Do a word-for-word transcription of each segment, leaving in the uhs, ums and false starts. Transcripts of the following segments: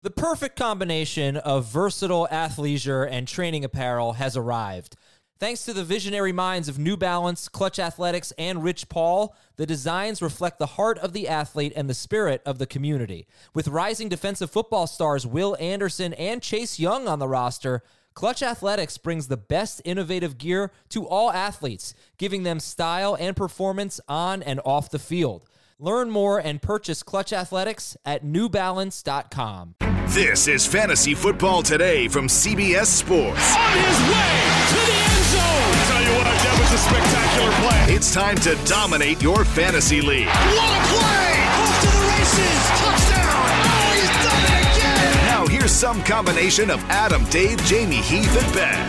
The perfect combination of versatile athleisure and training apparel has arrived. Thanks to the visionary minds of New Balance, Clutch Athletics, and Rich Paul, the designs reflect the heart of the athlete and the spirit of the community. With rising defensive football stars Will Anderson and Chase Young on the roster, Clutch Athletics brings the best innovative gear to all athletes, giving them style and performance on and off the field. Learn more and purchase Clutch Athletics at new balance dot com. This is Fantasy Football Today from C B S Sports. On his way to the end zone. I tell you what, that was a spectacular play. It's time to dominate your fantasy league. What a play! Off to the races. Touchdown. Oh, he's done it again. Now here's some combination of Adam, Dave, Jamie, Heath, and Ben.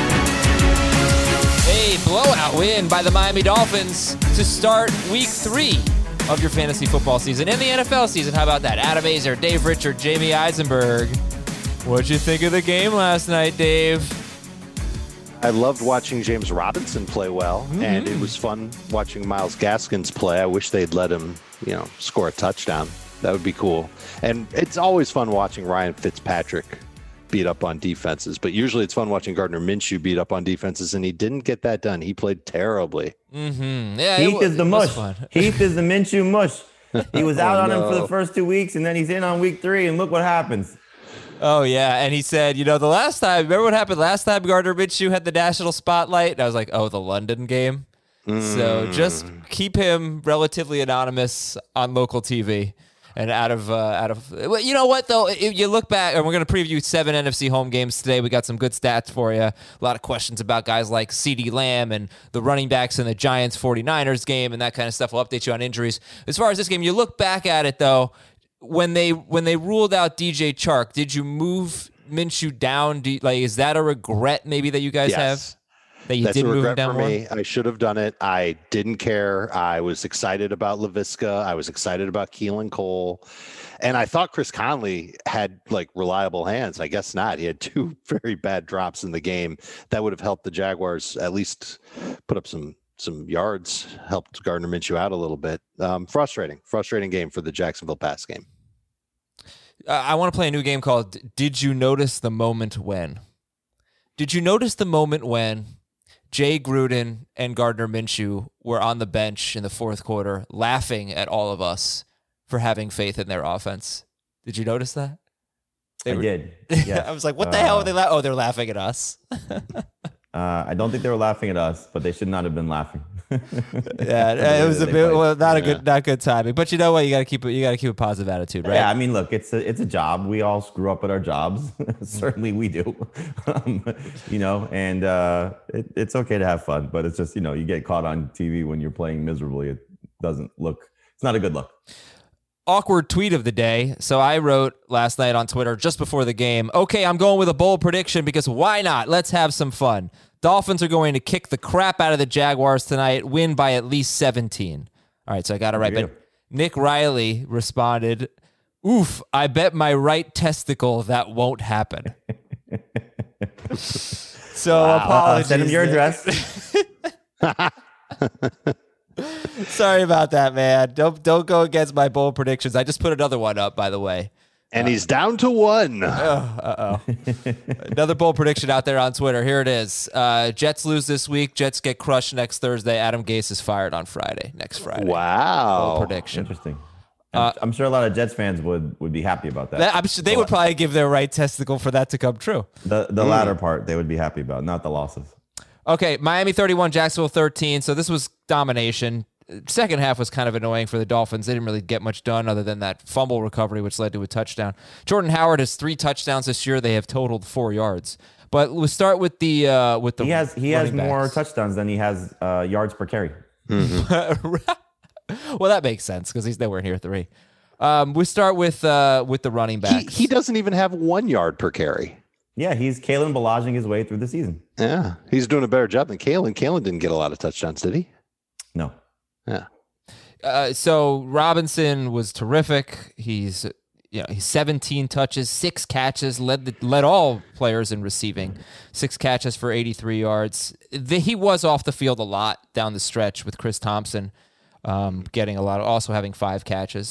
A blowout win by the Miami Dolphins to start week three of your fantasy football season and the N F L season. How about that? Adam Azer, Dave Richard, Jamie Eisenberg. What'd you think of the game last night, Dave? I loved watching James Robinson play well, mm-hmm. and it was fun watching Myles Gaskins play. I wish they'd let him, you know, score a touchdown. That would be cool. And it's always fun watching Ryan Fitzpatrick beat up on defenses, but usually it's fun watching Gardner Minshew beat up on defenses, and he didn't get that done. He played terribly. Mm-hmm. Yeah, Heath was, is the mush. Heath is the Minshew mush. He was out oh, on no. him for the first two weeks, and then he's in on week three, and look what happens. Oh, yeah, and he said, you know, the last time, remember what happened last time Gardner Minshew had the national spotlight? And I was like, oh, the London game? Mm. So just keep him relatively anonymous on local T V. And out of, uh, out of, you know what, though? If you look back, and we're going to preview seven N F C home games today. We got some good stats for you. A lot of questions about guys like CeeDee Lamb and the running backs in the Giants forty-niners game and that kind of stuff. We'll update you on injuries. As far as this game, you look back at it, though, when they when they ruled out D J Chark, did you move Minshew down? Do you, like, is that a regret maybe that you guys yes. have? That you That's did a move him regret down for more? me. I should have done it. I didn't care. I was excited about LaVisca. I was excited about Keelan Cole. And I thought Chris Conley had like reliable hands. I guess not. He had two very bad drops in the game that would have helped the Jaguars at least put up some some yards, helped Gardner Minshew out a little bit. Um, frustrating, frustrating game for the Jacksonville pass game. Uh, I want to play a new game called Did You Notice the Moment When? Did you notice the moment when Jay Gruden and Gardner Minshew were on the bench in the fourth quarter laughing at all of us for having faith in their offense? Did you notice that? They I were, did. Yes. I was like, what the uh, hell are they laughing? Oh, they're laughing at us. uh, I don't think they were laughing at us, but they should not have been laughing. Yeah, it was a bit well, not a good, not good timing. But you know what? You got to keep it. You got to keep a positive attitude, right? Yeah, I mean, look, it's a it's a job. We all screw up at our jobs. Certainly, we do. um, you know, and uh, it, it's okay to have fun, but it's just, you know, you get caught on T V when you're playing miserably. It doesn't look. It's not a good look. Awkward tweet of the day. So I wrote last night on Twitter just before the game, okay, I'm going with a bold prediction because why not? Let's have some fun. Dolphins are going to kick the crap out of the Jaguars tonight, win by at least seventeen. All right, so I got it right. But Nick Riley responded, oof, I bet my right testicle that won't happen. So wow. apologies. Uh, send him your address. Sorry about that, man. Don't don't go against my bold predictions. I just put another one up, by the way. And uh, he's down to one. Oh, uh-oh. Another bold prediction out there on Twitter. Here it is. Uh, Jets lose this week. Jets get crushed next Thursday. Adam Gase is fired on Friday, next Friday. Wow. Bold prediction. Interesting. Uh, I'm sure a lot of Jets fans would, would be happy about that. that I'm sure they the would probably give their right testicle for that to come true. The the mm. latter part they would be happy about, not the losses. Okay, Miami thirty-one, Jacksonville thirteen. So this was domination. Second half was kind of annoying for the Dolphins. They didn't really get much done other than that fumble recovery, which led to a touchdown. Jordan Howard has three touchdowns this year. They have totaled four yards. But we'll start with the uh, with the. He has he has backs. more touchdowns than he has uh, yards per carry. Mm-hmm. Well, that makes sense because he's nowhere near three. Um, we start with uh, with the running backs. He, he doesn't even have one yard per carry. Yeah, he's Kalen Balazing his way through the season. Yeah, he's doing a better job than Kalen. Kalen didn't get a lot of touchdowns, did he? No. Yeah. Uh, so Robinson was terrific. He's you know he's seventeen touches, six catches, led the, led all players in receiving. Six catches for eighty-three yards. The, he was off the field a lot down the stretch with Chris Thompson um, getting a lot, of, also having five catches.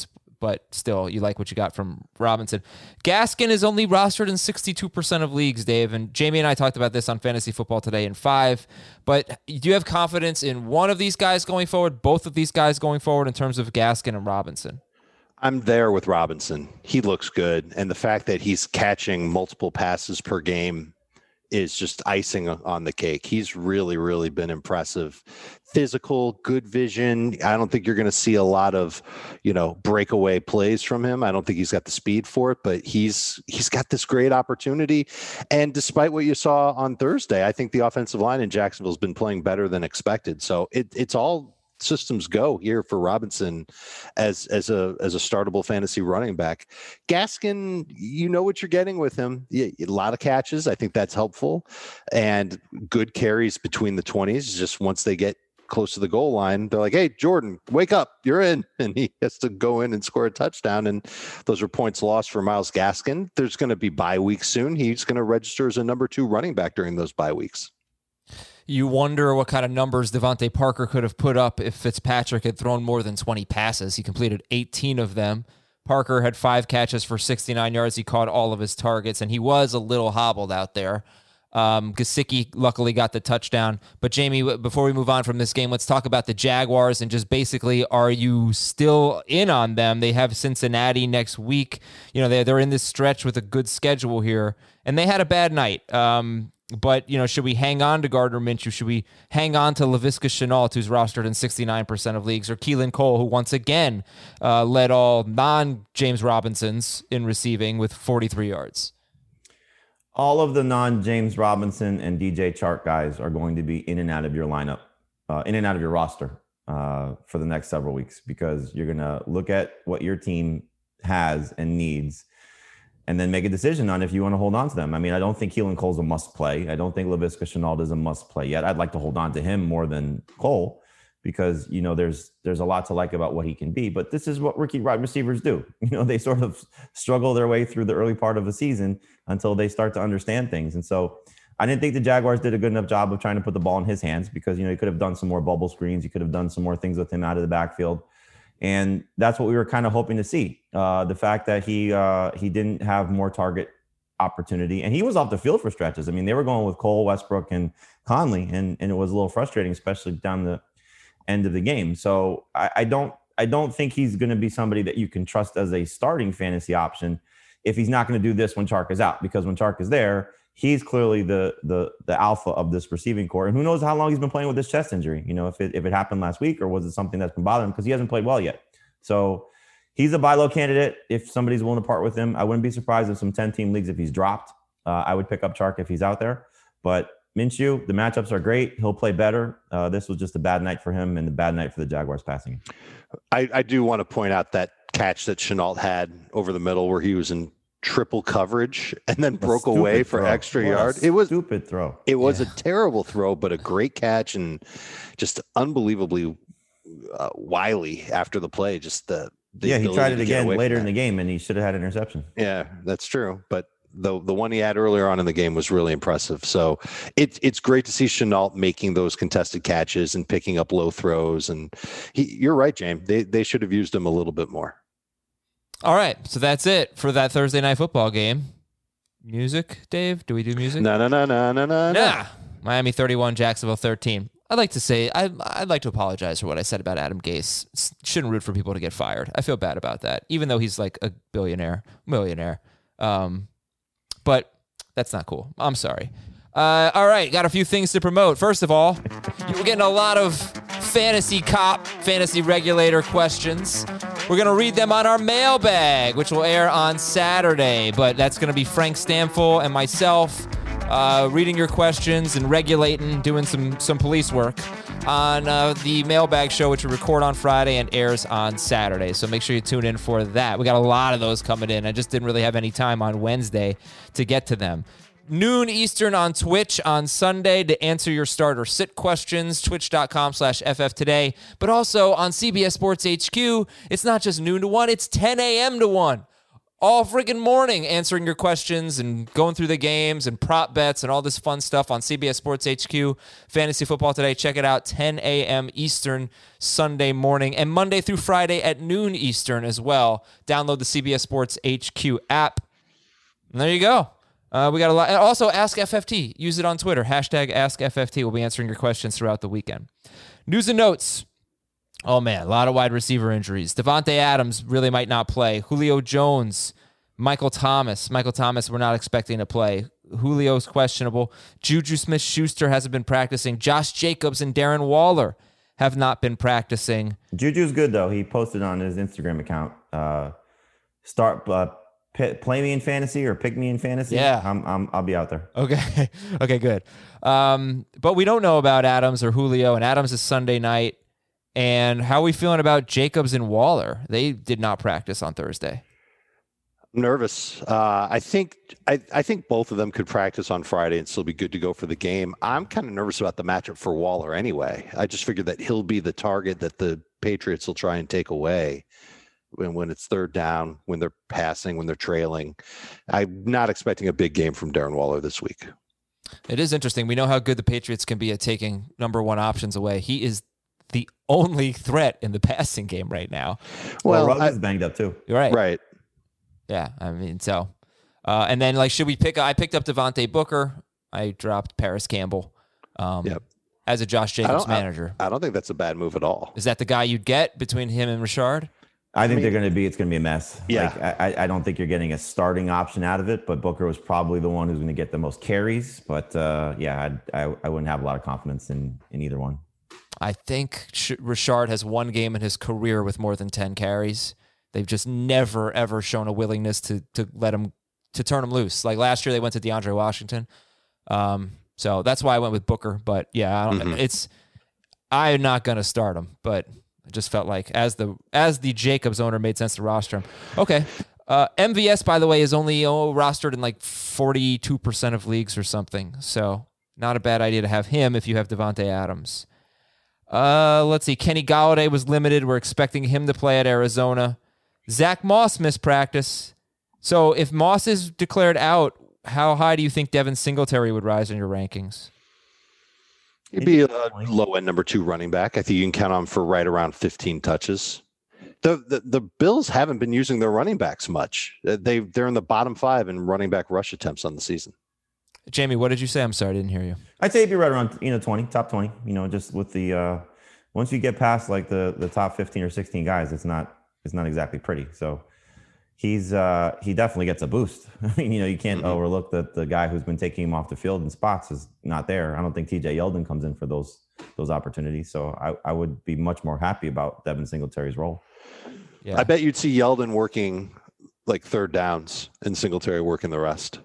but still, you like what you got from Robinson. Gaskin is only rostered in sixty-two percent of leagues, Dave, and Jamie and I talked about this on Fantasy Football Today in five, but do you have confidence in one of these guys going forward, both of these guys going forward in terms of Gaskin and Robinson? I'm there with Robinson. He looks good, and the fact that he's catching multiple passes per game is just icing on the cake. He's really, really been impressive. Physical, good vision. I don't think you're going to see a lot of, you know, breakaway plays from him. I don't think he's got the speed for it, but he's he's got this great opportunity. And despite what you saw on Thursday, I think the offensive line in Jacksonville has been playing better than expected. So it, it's all systems go here for Robinson as as a as a startable fantasy running back. Gaskin, you know what you're getting with him. A lot of catches. I think that's helpful, and good carries between the twenties. Just once they get close to the goal line, they're like, "Hey, Jordan, wake up! You're in," and he has to go in and score a touchdown. And those are points lost for Myles Gaskin. There's going to be bye weeks soon. He's going to register as a number two running back during those bye weeks. You wonder what kind of numbers Devontae Parker could have put up if Fitzpatrick had thrown more than twenty passes. He completed eighteen of them. Parker had five catches for sixty-nine yards. He caught all of his targets, and he was a little hobbled out there. Um, Gesicki luckily got the touchdown. But Jamie, before we move on from this game, let's talk about the Jaguars and just basically, are you still in on them? They have Cincinnati next week. You know, they're, they're in this stretch with a good schedule here, and they had a bad night. Um, But, you know, should we hang on to Gardner Minshew? Should we hang on to Laviska Shenault, who's rostered in sixty-nine percent of leagues, or Keelan Cole, who once again uh, led all non-James Robinsons in receiving with forty-three yards? All of the non-James Robinson and D J Chark guys are going to be in and out of your lineup, uh, in and out of your roster uh, for the next several weeks, because you're going to look at what your team has and needs and then make a decision on if you want to hold on to them. I mean, I don't think Keelan Cole's a must play. I don't think Laviska Shenault is a must play yet. I'd like to hold on to him more than Cole because, you know, there's there's a lot to like about what he can be. But this is what rookie wide receivers do. You know, they sort of struggle their way through the early part of the season until they start to understand things. And so I didn't think the Jaguars did a good enough job of trying to put the ball in his hands because, you know, he could have done some more bubble screens. You could have done some more things with him out of the backfield. And that's what we were kind of hoping to see. Uh, the fact that he uh, he didn't have more target opportunity, and he was off the field for stretches. I mean, they were going with Cole, Westbrook, and Conley, and and it was a little frustrating, especially down the end of the game. So I, I don't I don't think he's going to be somebody that you can trust as a starting fantasy option if he's not going to do this when Chark is out, because when Chark is there, he's clearly the the the alpha of this receiving core. And who knows how long he's been playing with this chest injury? You know, if it if it happened last week or was it something that's been bothering him, because he hasn't played well yet. So he's a buy low candidate if somebody's willing to part with him. I wouldn't be surprised if some ten-team leagues, if he's dropped, uh, I would pick up Chark if he's out there. But Minshew, the matchups are great. He'll play better. Uh, this was just a bad night for him and a bad night for the Jaguars passing. I, I do want to point out that catch that Shenault had over the middle where he was in triple coverage and then broke away for throw. extra What yard. a It was stupid throw. It was Yeah. a terrible throw, but a great catch and just unbelievably uh, wily after the play. Just the, the Yeah, he ability tried it to get again away later from in the that. game, and he should have had an interception. Yeah, that's true. But the the one he had earlier on in the game was really impressive. So it's it's great to see Shenault making those contested catches and picking up low throws. And he, you're right, James. They they should have used him a little bit more. All right, so that's it for that Thursday night football game. Music, Dave? Do we do music? No, no, no, no, no, no. Nah. Miami thirty-one, Jacksonville thirteen. I'd like to say, I, I'd like to apologize for what I said about Adam Gase. S- Shouldn't root for people to get fired. I feel bad about that, even though he's like a billionaire, millionaire. Um, but that's not cool. I'm sorry. Uh, all right, got a few things to promote. First of all, you were getting a lot of fantasy cop, fantasy regulator questions. We're going to read them on our mailbag, which will air on Saturday. But that's going to be Frank Stamfel and myself uh, reading your questions and regulating, doing some, some police work on uh, the mailbag show, which we record on Friday and airs on Saturday. So make sure you tune in for that. We got a lot of those coming in. I just didn't really have any time on Wednesday to get to them. Noon Eastern on Twitch on Sunday to answer your start or sit questions, twitch.com slash FF today. But also on C B S Sports H Q, it's not just noon to one, it's ten a.m. to one. all friggin' morning answering your questions and going through the games and prop bets and all this fun stuff on C B S Sports H Q, Fantasy Football Today. Check it out, ten a.m. Eastern Sunday morning and Monday through Friday at noon Eastern as well. Download the C B S Sports H Q app. And there you go. Uh, we got a lot. And also, Ask F F T. Use it on Twitter. Hashtag Ask F F T. We'll be answering your questions throughout the weekend. News and notes. Oh, man, a lot of wide receiver injuries. Devontae Adams really might not play. Julio Jones, Michael Thomas. Michael Thomas, we're not expecting to play. Julio's questionable. Juju Smith-Schuster hasn't been practicing. Josh Jacobs and Darren Waller have not been practicing. Juju's good, though. He posted on his Instagram account, uh, start uh, p- play me in fantasy or pick me in fantasy. Yeah. I'm, I'm, I'll be out there. Okay, okay, good. Um, but we don't know about Adams or Julio, and Adams is Sunday night. And how are we feeling about Jacobs and Waller? They did not practice on Thursday. I'm nervous. Uh, I think I, I think both of them could practice on Friday and still be good to go for the game. I'm kind of nervous about the matchup for Waller anyway. I just figured that he'll be the target that the Patriots will try and take away when, when it's third down, when they're passing, when they're trailing. I'm not expecting a big game from Darren Waller this week. It is interesting. We know how good the Patriots can be at taking number one options away. He is the only threat in the passing game right now. Well, Well, Ruggs I- is banged up too. You're right. Right. Yeah, I mean, so. Uh, and then, like, should we pick? I picked up Devontae Booker. I dropped Paris Campbell um, Yep. as a Josh I Jacobs don't- I- manager. I don't think that's a bad move at all. Is that the guy you'd get between him and Richard? I think mean- they're going to be, it's going to be a mess. Yeah. Like, I, I don't think you're getting a starting option out of it, but Booker was probably the one who's going to get the most carries. But uh, yeah, I'd, I I wouldn't have a lot of confidence in, in either one. I think Sh- Richard has one game in his career with more than ten carries. They've just never, ever shown a willingness to to let him, to turn him loose. Like last year, they went to DeAndre Washington. Um, so that's why I went with Booker. But yeah, I don't, Mhm. it's, I'm not going to start him, but it just felt like as the as the Jacobs owner, made sense to roster him. Okay. Uh, M V S, by the way, is only oh, rostered in like forty-two percent of leagues or something. So not a bad idea to have him if you have Devontae Adams. Uh, let's see. Kenny Golladay was limited. We're expecting him to play at Arizona. Zach Moss missed practice. So if Moss is declared out, how high do you think Devin Singletary would rise in your rankings? He'd be a low end number two running back. I think you can count on him for right around fifteen touches. The, the the Bills haven't been using their running backs much. Uh, They they're in the bottom five in running back rush attempts on the season. Jamie, what did you say? I'm sorry, I didn't hear you. I'd say it'd be right around, you know, twenty, top twenty, you know, just with the, uh, once you get past like the, the top fifteen or sixteen guys, it's not, it's not exactly pretty. So he's, uh, he definitely gets a boost. I mean, you know, you can't Mhm. overlook that the guy who's been taking him off the field in spots is not there. I don't think T J Yeldon comes in for those, those opportunities. So I, I would be much more happy about Devin Singletary's role. Yeah. I bet you'd see Yeldon working like third downs and Singletary working the rest.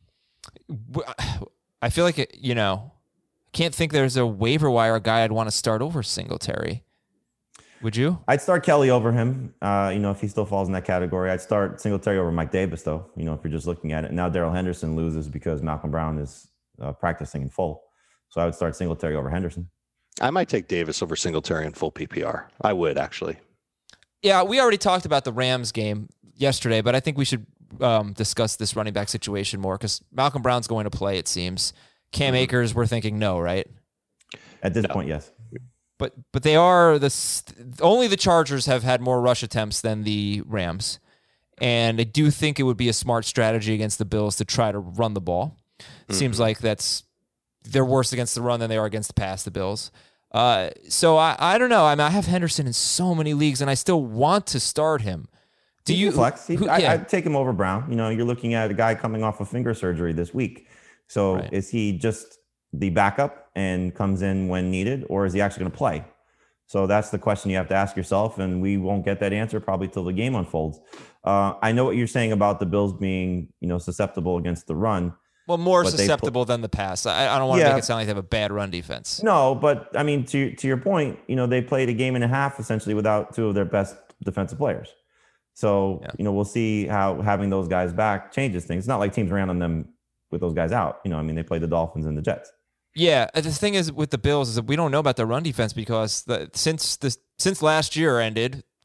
I feel like, it, you know, can't think there's a waiver wire guy I'd want to start over Singletary. Would you? I'd start Kelly over him. Uh, you know, if he still falls in that category, I'd start Singletary over Mike Davis, though. You know, if you're just looking at it. Now, Darrell Henderson loses because Malcolm Brown is uh, practicing in full. So I would start Singletary over Henderson. I might take Davis over Singletary in full P P R. I would actually. Yeah, we already talked about the Rams game yesterday, but I think we should um, discuss this running back situation more because Malcolm Brown's going to play, it seems. Cam Mhm. Akers, we're thinking no, right? At this No. point, yes. But but they are the st- only the Chargers have had more rush attempts than the Rams, and I do think it would be a smart strategy against the Bills to try to run the ball. It Seems like that's they're worse against the run than they are against the pass. The Bills. Uh, so I I don't know. I mean, I have Henderson in so many leagues, and I still want to start him. Do He you can flex? He, who- I, yeah. I'd take him over Brown. You know, you're looking at a guy coming off of finger surgery this week. So Right. is he just the backup and comes in when needed, or is he actually going to play? So that's the question you have to ask yourself, and we won't get that answer probably till the game unfolds. Uh, I know what you're saying about the Bills being, you know, susceptible against the run. Well, more But they susceptible than the pass. I, I don't want to Yeah. make it sound like they have a bad run defense. No, but I mean, to to your point, you know, they played a game and a half essentially without two of their best defensive players. So, Yeah. you know, we'll see how having those guys back changes things. It's not like teams ran on them with those guys out. You know, I mean, they played the Dolphins and the Jets. Yeah, the thing is with the Bills is that we don't know about their run defense because the, since this since last year ended,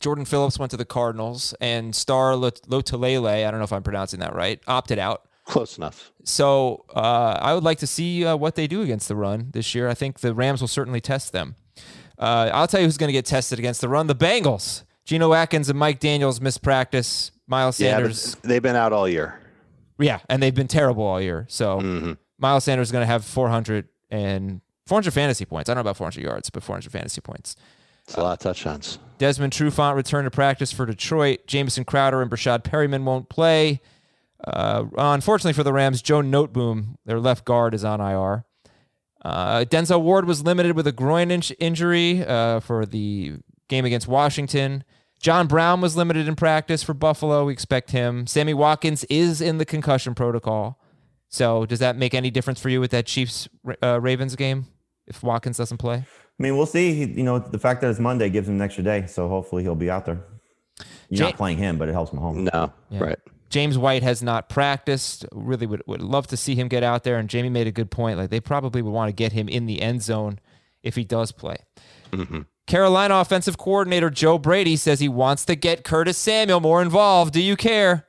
Jordan Phillips went to the Cardinals, and Star Lotulelei, I don't know if I'm pronouncing that right, opted out. Close enough. So uh, I would like to see uh, what they do against the run this year. I think the Rams will certainly test them. Uh, I'll tell you who's going to get tested against the run. The Bengals. Geno Atkins and Mike Daniels missed practice. Miles Sanders. Yeah, they've been out all year. Yeah, and they've been terrible all year. So mm-hmm. Miles Sanders is going to have four hundred and four hundred fantasy points. I don't know about four hundred yards, but four hundred fantasy points. It's a lot of touchdowns. Desmond Trufant returned to practice for Detroit. Jamison Crowder and Brashad Perryman won't play. Uh, unfortunately for the Rams, Joe Noteboom, their left guard, is on I R. Uh, Denzel Ward was limited with a groin in- injury uh, for the game against Washington. John Brown was limited in practice for Buffalo. We expect him. Sammy Watkins is in the concussion protocol. So does that make any difference for you with that Chiefs-Ravens uh, game if Watkins doesn't play? I mean, we'll see. You know, the fact that it's Monday gives him an extra day, so hopefully he'll be out there. You're Jam- not playing him, but it helps him home. No, Yeah. right. James White has not practiced. Really would, would love to see him get out there. And Jamie made a good point. Like they probably would want to get him in the end zone if he does play. Mm-hmm. Carolina offensive coordinator Joe Brady says he wants to get Curtis Samuel more involved. Do you care?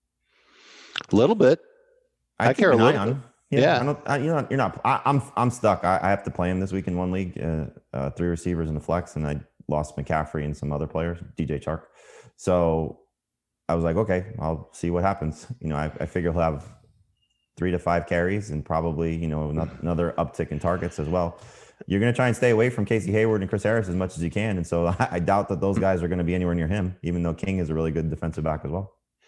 A little bit. I, I care a an eye little on bit. him. Yeah, Yeah. I don't, I, you're not. You're not. I, I'm. I'm stuck. I, I have to play him this week in one league. Uh, uh, three receivers in the flex, and I lost McCaffrey and some other players, D J Chark. So I was like, okay, I'll see what happens. You know, I, I figure he'll have three to five carries and probably, you know, not, another uptick in targets as well. You're going to try and stay away from Casey Hayward and Chris Harris as much as you can. And so I, I doubt that those guys are going to be anywhere near him, even though King is a really good defensive back as well.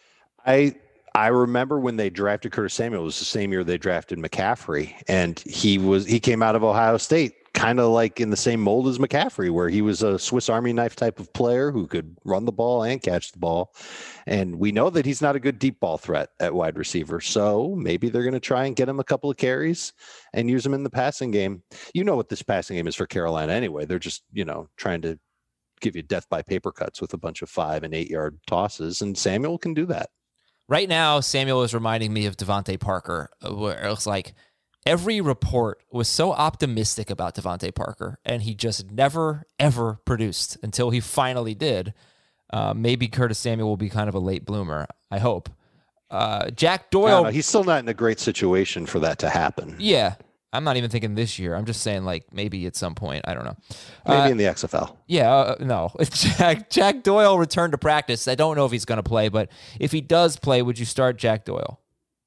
I I remember when they drafted Curtis Samuel, it was the same year they drafted McCaffrey, and he was he came out of Ohio State, kind of like in the same mold as McCaffrey, where he was a Swiss Army knife type of player who could run the ball and catch the ball. And we know that he's not a good deep ball threat at wide receiver. So maybe they're going to try and get him a couple of carries and use him in the passing game. You know what this passing game is for Carolina anyway. They're just, you know, trying to give you death by paper cuts with a bunch of five and eight yard tosses. And Samuel can do that. Right now, Samuel is reminding me of Devontae Parker, where it was like every report was so optimistic about Devontae Parker, and he just never, ever produced until he finally did. Uh, maybe Curtis Samuel will be kind of a late bloomer, I hope. Uh, Jack Doyle. No, no, he's still not in a great situation for that to happen. Yeah. I'm not even thinking this year. I'm just saying, like, maybe at some point. I don't know. Maybe Uh, in the X F L. Yeah, uh, no. Jack, Jack Doyle returned to practice. I don't know if he's going to play, but if he does play, would you start Jack Doyle?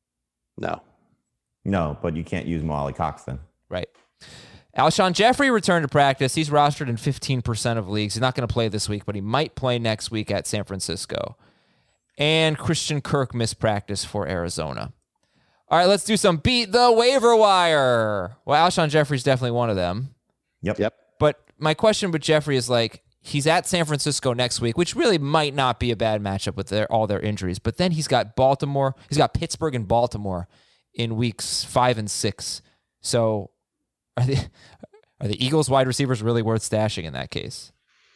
No. No, but you can't use Mo Cox then. Right. Alshon Jeffrey returned to practice. He's rostered in fifteen percent of leagues. He's not going to play this week, but he might play next week at San Francisco. And Christian Kirk missed practice for Arizona. All right, let's do some Beat the Waiver Wire. Well, Alshon Jeffrey's definitely one of them. Yep. Yep. But my question with Jeffrey is, like, he's at San Francisco next week, which really might not be a bad matchup with their, all their injuries. But then he's got Baltimore. He's got Pittsburgh and Baltimore in weeks five and six. So are the, are the Eagles wide receivers really worth stashing in that case?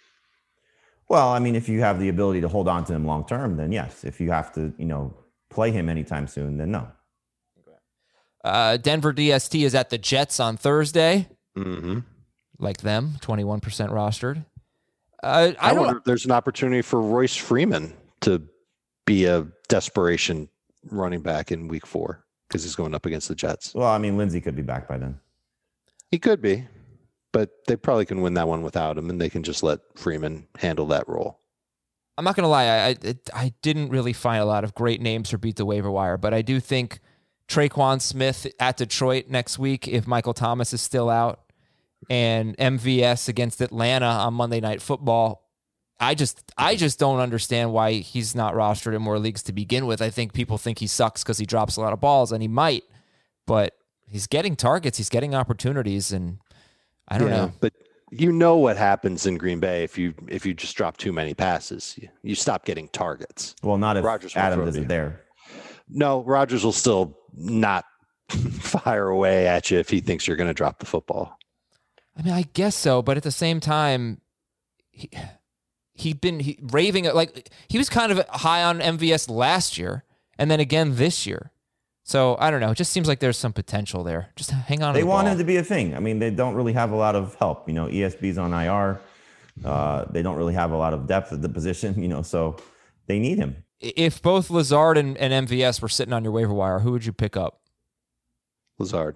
Well, I mean, if you have the ability to hold on to him long term, then yes. If you have to, you know, play him anytime soon, then no. Uh, Denver D S T is at the Jets on Thursday. Mm-hmm. Like them, twenty-one percent rostered. Uh, I, I, don't. wonder if there's an opportunity for Royce Freeman to be a desperation running back in week four because he's going up against the Jets. Well, I mean, Lindsey could be back by then. He could be, but they probably can win that one without him, and they can just let Freeman handle that role. I'm not gonna lie. I I, I didn't really find a lot of great names for Beat the Waiver Wire, but I do think Traquan Smith at Detroit next week, if Michael Thomas is still out, and M V S against Atlanta on Monday Night Football. I just I just don't understand why he's not rostered in more leagues to begin with. I think people think he sucks because he drops a lot of balls, and he might, but he's getting targets, he's getting opportunities, and I don't Yeah, know. But you know what happens in Green Bay if you if you just drop too many passes, you, you stop getting targets. Well, not if Rodgers will Adams throw to isn't you. there. No, Rodgers will still not fire away at you if he thinks you're going to drop the football. I mean, I guess so, but at the same time, he he'd been he, raving like he was kind of high on M V S last year, and then again this year. So I don't know. It just seems like there's some potential there. Just hang on. They to the want ball. him to be a thing. I mean, they don't really have a lot of help. You know, E S B's on I R. Uh, they don't really have a lot of depth at the position, you know, so they need him. If both Lazard and, and M V S were sitting on your waiver wire, who would you pick up? Lazard.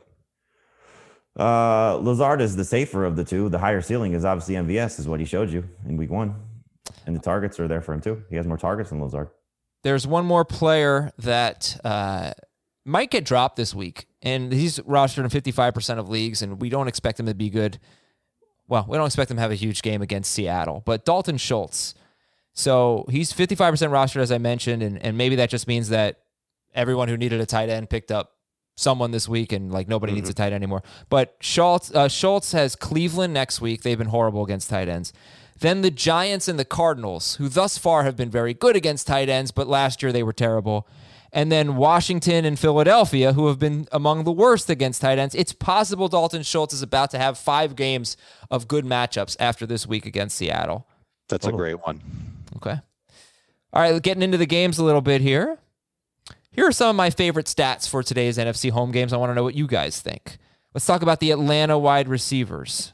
Uh, Lazard is the safer of the two. The higher ceiling is obviously M V S, is what he showed you in week one. And the targets are there for him too. He has more targets than Lazard. There's one more player that uh, might get dropped this week, and he's rostered in fifty-five percent of leagues, and we don't expect him to be good. Well, we don't expect him to have a huge game against Seattle, but Dalton Schultz. So he's fifty-five percent rostered, as I mentioned, and, and maybe that just means that everyone who needed a tight end picked up someone this week, and like nobody mm-hmm. needs a tight end anymore. But Schultz, uh, Schultz has Cleveland next week. They've been horrible against tight ends. Then the Giants and the Cardinals, who thus far have been very good against tight ends, but last year they were terrible. And then Washington and Philadelphia, who have been among the worst against tight ends. It's possible Dalton Schultz is about to have five games of good matchups after this week against Seattle. That's oh. a great one. Okay. All right, getting into the games a little bit here. Here are some of my favorite stats for today's N F C home games. I want to know what you guys think. Let's talk about the Atlanta wide receivers.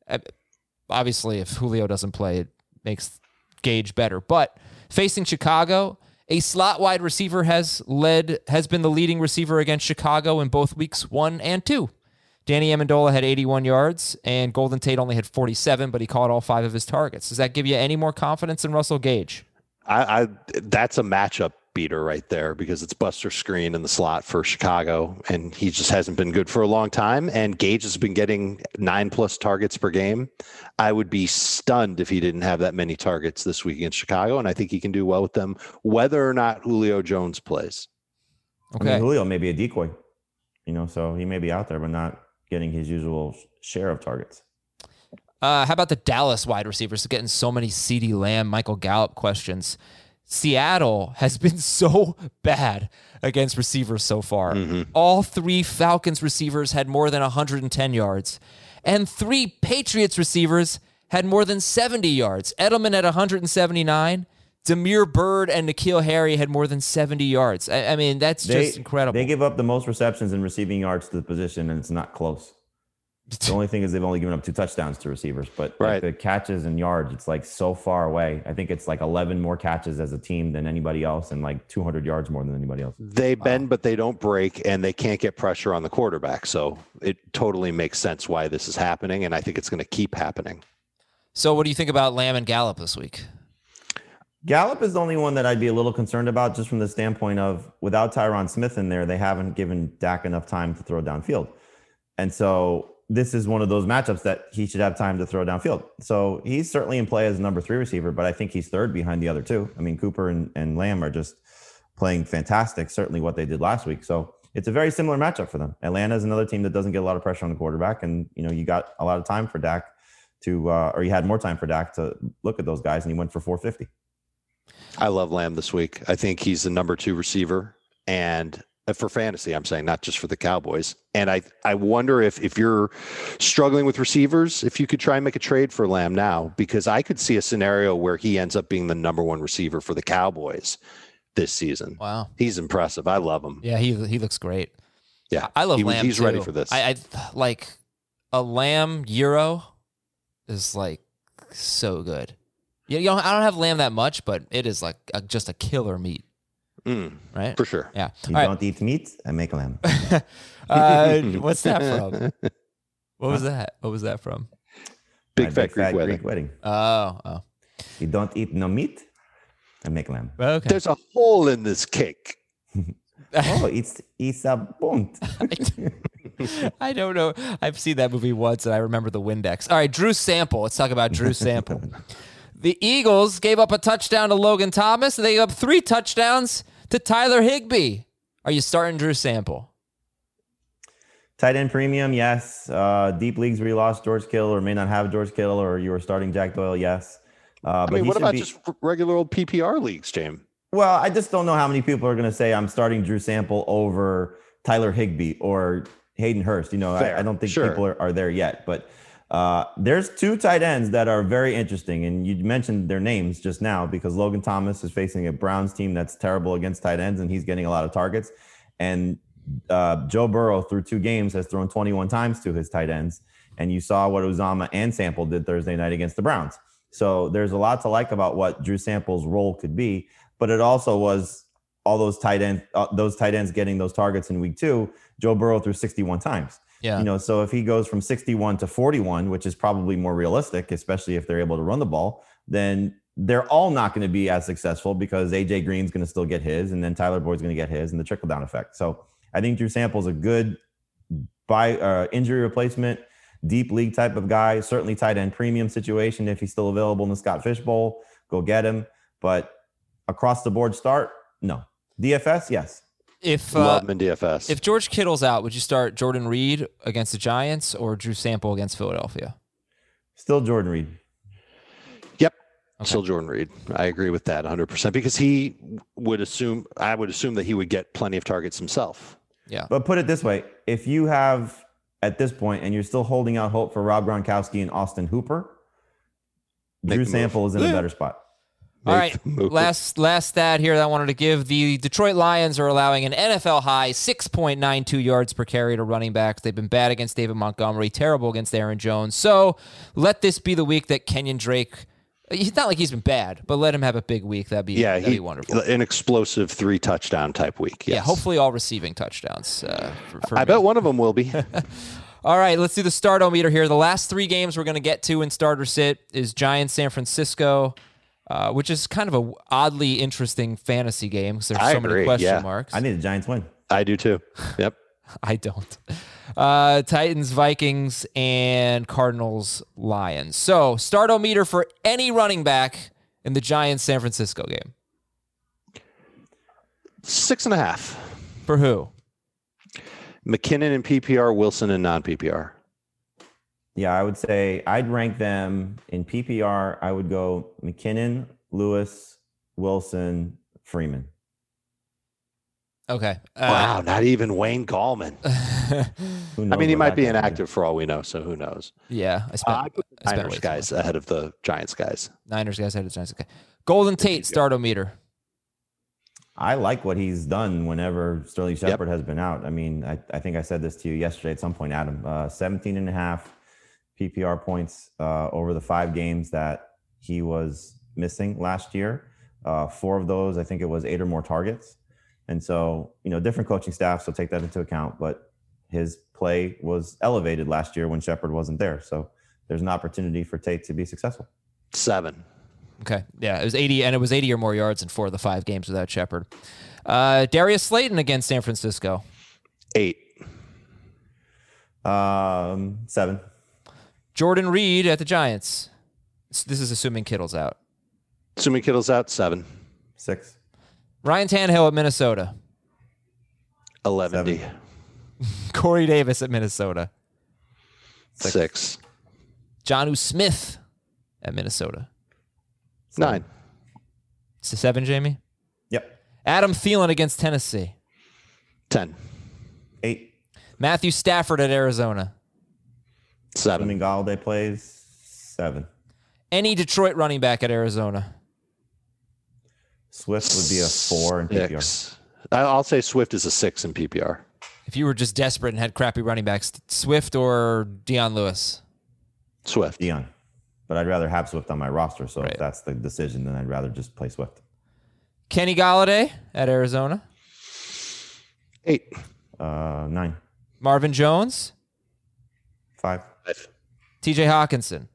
Obviously, if Julio doesn't play, it makes Gage better. But facing Chicago, a slot wide receiver has led has been the leading receiver against Chicago in both weeks one and two. Danny Amendola had eighty-one yards, and Golden Tate only had forty-seven, but he caught all five of his targets. Does that give you any more confidence in Russell Gage? I, I that's a matchup beater right there, because it's Buster Screen in the slot for Chicago, and he just hasn't been good for a long time. And Gage has been getting nine plus targets per game. I would be stunned if he didn't have that many targets this week against Chicago, and I think he can do well with them, whether or not Julio Jones plays. Okay, I mean, Julio may be a decoy, you know, so he may be out there, but not getting his usual share of targets. Uh, how about the Dallas wide receivers getting so many CeeDee Lamb, Michael Gallup questions? Seattle has been so bad against receivers so far. Mm-hmm. All three Falcons receivers had more than one hundred ten yards, and three Patriots receivers had more than seventy yards. Edelman had one hundred seventy-nine. Damiere Byrd and N'Keal Harry had more than seventy yards. I, I mean, that's they, just incredible. They give up the most receptions and receiving yards to the position, and it's not close. The only thing is they've only given up two touchdowns to receivers, but right. like the catches and yards, it's like so far away. I think it's like eleven more catches as a team than anybody else, and like two hundred yards more than anybody else. They bend, wow. but they don't break, and they can't get pressure on the quarterback. So it totally makes sense why this is happening, and I think it's going to keep happening. So what do you think about Lamb and Gallup this week? Gallup is the only one that I'd be a little concerned about, just from the standpoint of without Tyron Smith in there, they haven't given Dak enough time to throw downfield. And so this is one of those matchups that he should have time to throw downfield. So he's certainly in play as number three receiver, but I think he's third behind the other two. I mean, Cooper and, and Lamb are just playing fantastic, certainly what they did last week. So it's a very similar matchup for them. Atlanta is another team that doesn't get a lot of pressure on the quarterback. And, you know, you got a lot of time for Dak to, uh, or you had more time for Dak to look at those guys, and he went for four fifty. I love Lamb this week. I think he's the number two receiver, and for fantasy, I'm saying, not just for the Cowboys. And I, I wonder if, if you're struggling with receivers, if you could try and make a trade for Lamb now, because I could see a scenario where he ends up being the number one receiver for the Cowboys this season. Wow. He's impressive. I love him. Yeah, he he looks great. Yeah. I love he, Lamb He's too. ready for this. I, I like a Lamb Euro is like so good. You know, I don't have Lamb that much, but it is like a, just a killer meat. Mm, right? For sure. Yeah. You All don't right. eat meat, I make lamb. uh, what's that from? What was that? What was that from? Big My Fat, big Greek, fat wedding. Greek wedding. Oh, oh. You don't eat no meat, I make lamb. Okay. There's a hole in this cake. Oh, it's it's a bunt. I don't know. I've seen that movie once, and I remember the Windex. All right, Drew Sample. Let's talk about Drew Sample. The Eagles gave up a touchdown to Logan Thomas, and they gave up three touchdowns to Tyler Higbee. Are you starting Drew Sample? Tight end premium, yes. Uh, deep leagues where you lost George Kittle or may not have George Kittle, or you were starting Jack Doyle, yes. Uh, I but mean, he what should about be, just regular old P P R leagues, James? Well, I just don't know how many people are going to say I'm starting Drew Sample over Tyler Higbee or Hayden Hurst. You know, I, I don't think sure. people are, are there yet. But uh, there's two tight ends that are very interesting. And you mentioned their names just now because Logan Thomas is facing a Browns team that's terrible against tight ends, and he's getting a lot of targets. And uh, Joe Burrow, through two games, has thrown twenty-one times to his tight ends. And you saw what Uzama and Sample did Thursday night against the Browns. So there's a lot to like about what Drew Sample's role could be, but it also was all those tight ends, uh, those tight ends getting those targets in week two. Joe Burrow threw sixty-one times. Yeah. You know, so if he goes from sixty-one to forty-one, which is probably more realistic, especially if they're able to run the ball, then they're all not going to be as successful because A J Green's going to still get his, and then Tyler Boyd's going to get his, and the trickle down effect. So I think Drew Sample's a good by uh, injury replacement, deep league type of guy. Certainly tight end premium situation if he's still available in the Scott Fish Bowl, go get him. But across the board start, no. D F S, yes. If uh, Love him in D F S. if George Kittle's out, would you start Jordan Reed against the Giants or Drew Sample against Philadelphia? Still Jordan Reed. Yep. Okay. Still Jordan Reed. I agree with that one hundred percent because he would assume, I would assume that he would get plenty of targets himself. Yeah. But put it this way, if you have at this point and you're still holding out hope for Rob Gronkowski and Austin Hooper, Make Drew the Sample move. is in a better spot. All Make right, the move. last last stat here that I wanted to give. The Detroit Lions are allowing an N F L high six point nine two yards per carry to running backs. They've been bad against David Montgomery, terrible against Aaron Jones. So let this be the week that Kenyon Drake, he's not like he's been bad, but let him have a big week. That'd be, Yeah, that'd he, be wonderful. an explosive three touchdown type week. Yes. Yeah, hopefully all receiving touchdowns. Uh, for, for I me. bet one of them will be. All right, let's do the start-o-meter here. The last three games we're going to get to in starter sit is Giants San Francisco, uh, which is kind of a oddly interesting fantasy game because there's I so many agree, question yeah. marks. I need the Giants win. I do too. Yep. I don't. Uh, Titans, Vikings, and Cardinals, Lions. So start-o-meter for any running back in the Giants San Francisco game. Six and a half. For who? McKinnon in P P R, Wilson in non-P P R. Yeah, I would say I'd rank them in P P R. I would go McKinnon, Lewis, Wilson, Freeman. Okay. Uh, Wow, not even Wayne Gallman. Who I knows mean, he what might that be guy can do. inactive for all we know, so who knows? Yeah, I spent, Uh, I put the I spent way Niners too guys much. ahead of the Giants guys. Niners guys had the Giants. Okay. Golden Tate, start-o-meter. I like what he's done whenever Sterling Shepard has been out. I mean, I, I think I said this to you yesterday at some point, Adam. Uh, seventeen and a half P P R points uh, over the five games that he was missing last year. Uh, four of those, I think it was eight or more targets. And so, you know, different coaching staff, so take that into account. But his play was elevated last year when Shepard wasn't there. So there's an opportunity for Tate to be successful. Seven. Okay. Yeah, it was eighty, and it was eighty or more yards in four of the five games without Shepard. Uh, Darius Slayton against San Francisco. Eight. Um, seven. Jordan Reed at the Giants. This is assuming Kittle's out. Assuming Kittle's out, seven. Six. Ryan Tannehill at Minnesota. Eleven D. Seven. Corey Davis at Minnesota. Six. Six. Jonnu Smith at Minnesota. Nine. It's a seven, Jamie. Yep. Adam Thielen against Tennessee. Ten. Eight. Matthew Stafford at Arizona. Seven. Assuming Galladay plays, seven. Any Detroit running back at Arizona. Swift would be a four in P P R. Six. I- I'll say Swift is a six in P P R. If you were just desperate and had crappy running backs, Swift or Deion Lewis? Swift. Dion. But I'd rather have Swift on my roster. So Right. if that's the decision, then I'd rather just play Swift. Kenny Galladay at Arizona. Eight. Uh, nine. Marvin Jones. Five. Five. T J Hawkinson.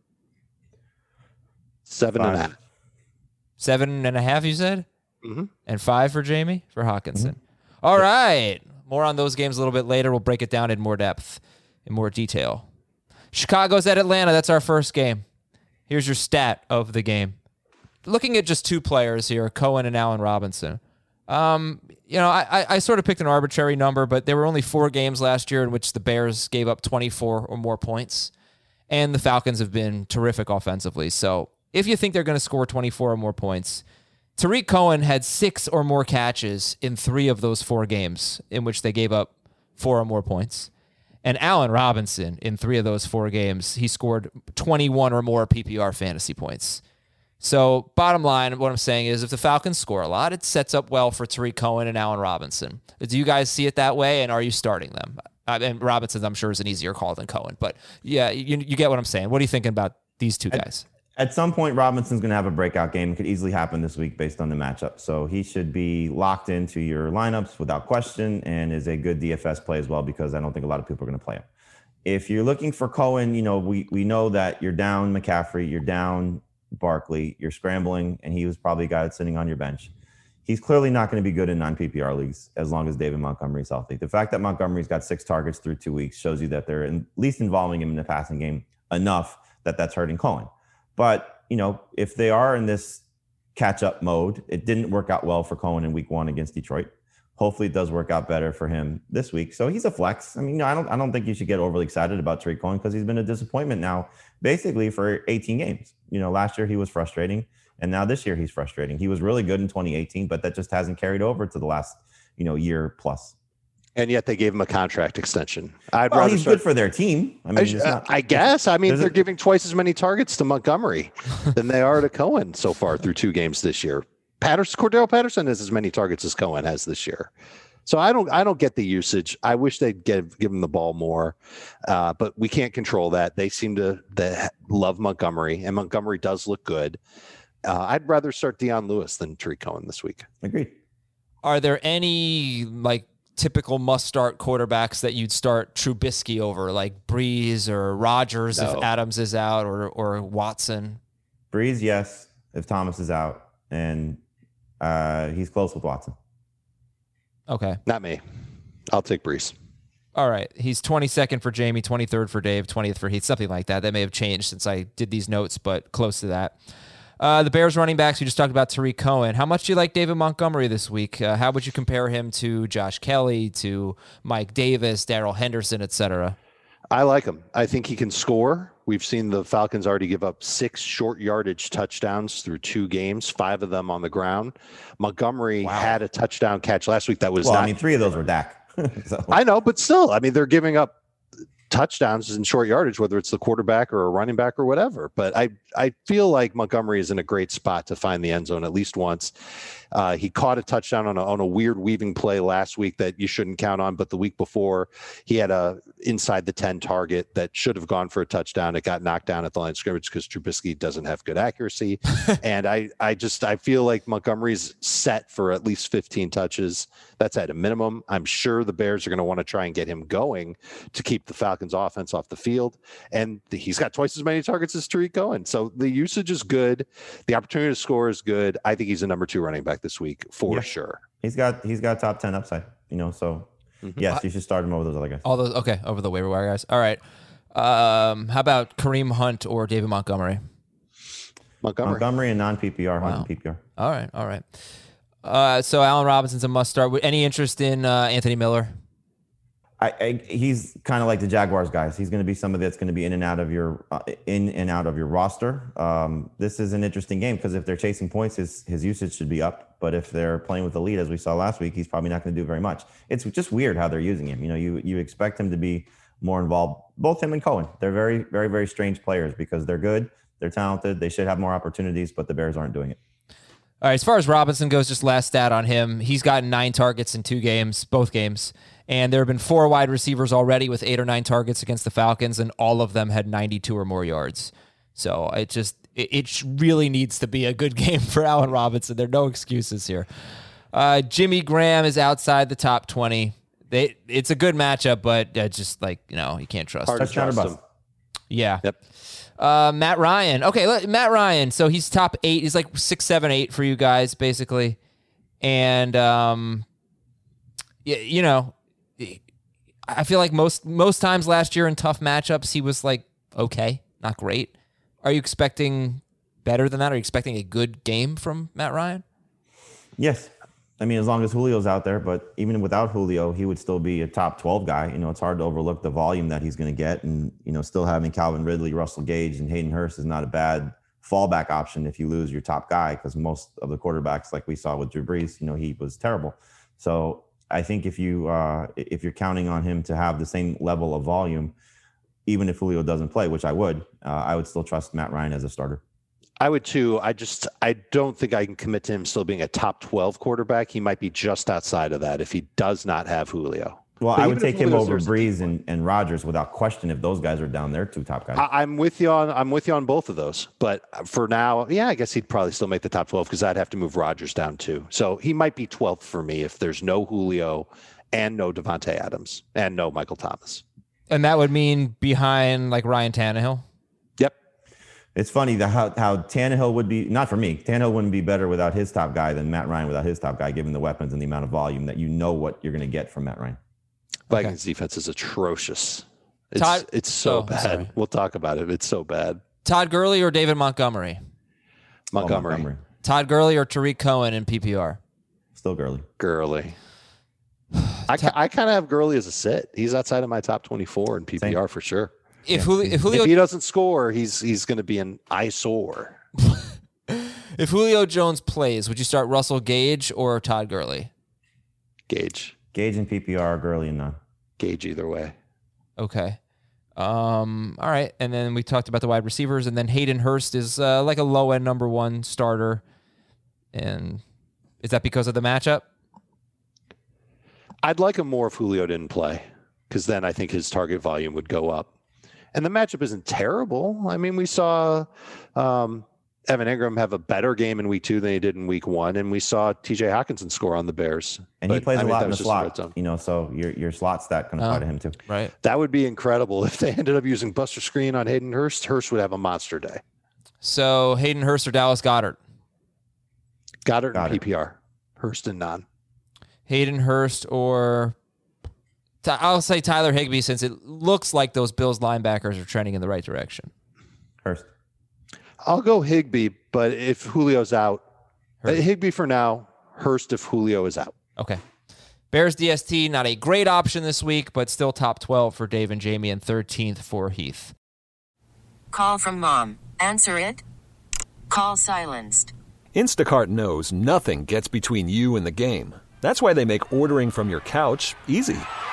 Seven and a Five. half. Seven and a half, you said? Mm-hmm. And five for Jamie, for Hawkinson. All right. More on those games a little bit later. We'll break it down in more depth, in more detail. Chicago's at Atlanta. That's our first game. Here's your stat of the game. Looking at just two players here, Cohen and Allen Robinson. Um, you know, I, I, I sort of picked an arbitrary number, but there were only four games last year in which the Bears gave up twenty-four or more points. And the Falcons have been terrific offensively. So if you think they're going to score twenty-four or more points, Tariq Cohen had six or more catches in three of those four games in which they gave up four or more points. And Allen Robinson, in three of those four games, he scored twenty-one or more P P R fantasy points. So bottom line, what I'm saying is if the Falcons score a lot, it sets up well for Tariq Cohen and Allen Robinson. Do you guys see it that way, and are you starting them? Uh, and Robinson, I'm sure, is an easier call than Cohen. But, yeah, you, you get what I'm saying. What are you thinking about these two guys? At some point, Robinson's going to have a breakout game. It could easily happen this week based on the matchup. So he should be locked into your lineups without question and is a good D F S play as well, because I don't think a lot of people are going to play him. If you're looking for Cohen, you know, we we know that you're down McCaffrey, you're down Barkley, you're scrambling, and he was probably a guy that's sitting on your bench. He's clearly not going to be good in non-P P R leagues as long as David Montgomery is healthy. The fact that Montgomery's got six targets through two weeks shows you that they're at least involving him in the passing game enough that that's hurting Cohen. But, you know, if they are in this catch-up mode, it didn't work out well for Cohen in week one against Detroit. Hopefully it does work out better for him this week. So he's a flex. I mean, you know, I don't I don't think you should get overly excited about Tariq Cohen because he's been a disappointment now basically for eighteen games. You know, last year he was frustrating, and now this year he's frustrating. He was really good in twenty eighteen, but that just hasn't carried over to the last, you know, year plus. And yet they gave him a contract extension. I'd well, rather he's start, good for their team. I mean, I, not, I guess. I mean, they're a, giving twice as many targets to Montgomery than they are to Cohen so far through two games this year. Patterson, Cordell Patterson has as many targets as Cohen has this year. So I don't, I don't get the usage. I wish they'd give give him the ball more, uh, but we can't control that. They seem to they love Montgomery, and Montgomery does look good. Uh, I'd rather start Dion Lewis than Tariq Cohen this week. Agreed. Are there any like typical must-start quarterbacks that you'd start Trubisky over, like Breeze or Rodgers no. if Adams is out, or or Watson? Breeze, yes, if Thomas is out, and uh, he's close with Watson. Okay. Not me. I'll take Breeze. All right. He's twenty-second for Jamie, twenty-third for Dave, twentieth for Heath, something like that. That may have changed since I did these notes, but close to that. Uh, the Bears running backs, we just talked about Tariq Cohen. How much do you like David Montgomery this week? Uh, how would you compare him to Josh Kelly, to Mike Davis, Darrell Henderson, et cetera? I like him. I think he can score. We've seen the Falcons already give up six short yardage touchdowns through two games, five of them on the ground. Montgomery wow. had a touchdown catch last week that was well, not. I mean, three of those were Dak. so. I know, but still, I mean, they're giving up touchdowns in short yardage, whether it's the quarterback or a running back or whatever. But I, I feel like Montgomery is in a great spot to find the end zone at least once. Uh, he caught a touchdown on a, on a weird weaving play last week that you shouldn't count on, but the week before he had a inside the ten target that should have gone for a touchdown. It got knocked down at the line of scrimmage because Trubisky doesn't have good accuracy. and I, I just, I feel like Montgomery's set for at least fifteen touches. That's at a minimum. I'm sure the Bears are going to want to try and get him going to keep the Falcons offense off the field. And he's got twice as many targets as Tariq Cohen. So the usage is good. The opportunity to score is good. I think he's a number two running back this week for yeah. sure. He's got he's got top ten upside, you know. So mm-hmm. yes, you should start him over those other guys. All those okay over the waiver wire guys. All right. Um, how about Kareem Hunt or David Montgomery? Montgomery, Montgomery and non P P R, wow. Hunt and P P R. All right, all right. Uh, so Allen Robinson's a must start. Any interest in uh, Anthony Miller? I, I he's kind of like the Jaguars guys. He's going to be somebody that's going to be in and out of your uh, in and out of your roster. Um, this is an interesting game because if they're chasing points, his his usage should be up. But if they're playing with the lead, as we saw last week, he's probably not going to do very much. It's just weird how they're using him. You know, you you expect him to be more involved. Both him and Cohen, they're very very very strange players because they're good, they're talented, they should have more opportunities, but the Bears aren't doing it. All right, as far as Robinson goes, just last stat on him, he's gotten nine targets in two games, both games. And there have been four wide receivers already with eight or nine targets against the Falcons, and all of them had ninety-two or more yards. So it just, it, it really needs to be a good game for Allen Robinson. There are no excuses here. Uh, Jimmy Graham is outside the top twenty. They, it's a good matchup, but uh, just like, you know, you can't trust Hard him. to trust him. Yeah. Yep. Uh, Matt Ryan. Okay, let, Matt Ryan. So he's top eight. He's like six, seven, eight for you guys, basically. And, um, you, you know, I feel like most most times last year in tough matchups, he was like, okay, not great. Are you expecting better than that? Are you expecting a good game from Matt Ryan? Yes. I mean, as long as Julio's out there, but even without Julio, he would still be a top twelve guy. You know, it's hard to overlook the volume that he's going to get. And, you know, still having Calvin Ridley, Russell Gage, and Hayden Hurst is not a bad fallback option if you lose your top guy, because most of the quarterbacks, like we saw with Drew Brees, you know, he was terrible. So I think if you uh, if you're counting on him to have the same level of volume, even if Julio doesn't play, which I would, uh, I would still trust Matt Ryan as a starter. I would too. I just I don't think I can commit to him still being a top twelve quarterback. He might be just outside of that if he does not have Julio. Well, But I would even if take him Julio's over there's a Breeze and, and Rodgers without question if those guys are down there, two top guys. I, I'm with you on I'm with you on both of those. But for now, yeah, I guess he'd probably still make the top twelve because I'd have to move Rodgers down too. So he might be twelfth for me if there's no Julio and no Devontae Adams and no Michael Thomas. And that would mean behind like Ryan Tannehill. Yep. It's funny that how, how Tannehill would be, not for me, Tannehill wouldn't be better without his top guy than Matt Ryan without his top guy, given the weapons and the amount of volume that you know what you're going to get from Matt Ryan. Vikings Okay. defense is atrocious. It's, Todd- it's so oh, bad. sorry. We'll talk about it. It's so bad. Todd Gurley or David Montgomery? Montgomery. Oh, Montgomery. Todd Gurley or Tariq Cohen in P P R? Still Gurley. Gurley. I, ca- I kind of have Gurley as a sit. He's outside of my top twenty-four in P P R Same. for sure. If, Julio, if, Julio, If he doesn't score, he's he's going to be an eyesore. if Julio Jones plays, would you start Russell Gage or Todd Gurley? Gage. Gage and P P R, Gurley and none. Gage either way. Okay. Um, all right. And then we talked about the wide receivers, and then Hayden Hurst is uh, like a low end number one starter. And is that because of the matchup? I'd like him more if Julio didn't play, because then I think his target volume would go up. And the matchup isn't terrible. I mean, we saw um, Evan Ingram have a better game in week two than he did in week one, and we saw T J Hawkinson score on the Bears. And he But, plays I a mean, lot that in the was just red slot, zone. you know, so your your slot stat can apply Oh. to him too. Right. That would be incredible if they ended up using Buster Screen on Hayden Hurst. Hurst would have a monster day. So Hayden Hurst or Dallas Goddard? Goddard and Goddard. P P R. Hurst and non. Hayden Hurst or I'll say Tyler Higbee, since it looks like those Bills linebackers are trending in the right direction. Hurst. I'll go Higbee, but if Julio's out, Hurst. uh, Higbee for now. Hurst if Julio is out. Okay. Bears D S T, not a great option this week, but still top twelve for Dave and Jamie and thirteenth for Heath. Call from mom. Answer it. Call silenced. Instacart knows nothing gets between you and the game. That's why they make ordering from your couch easy.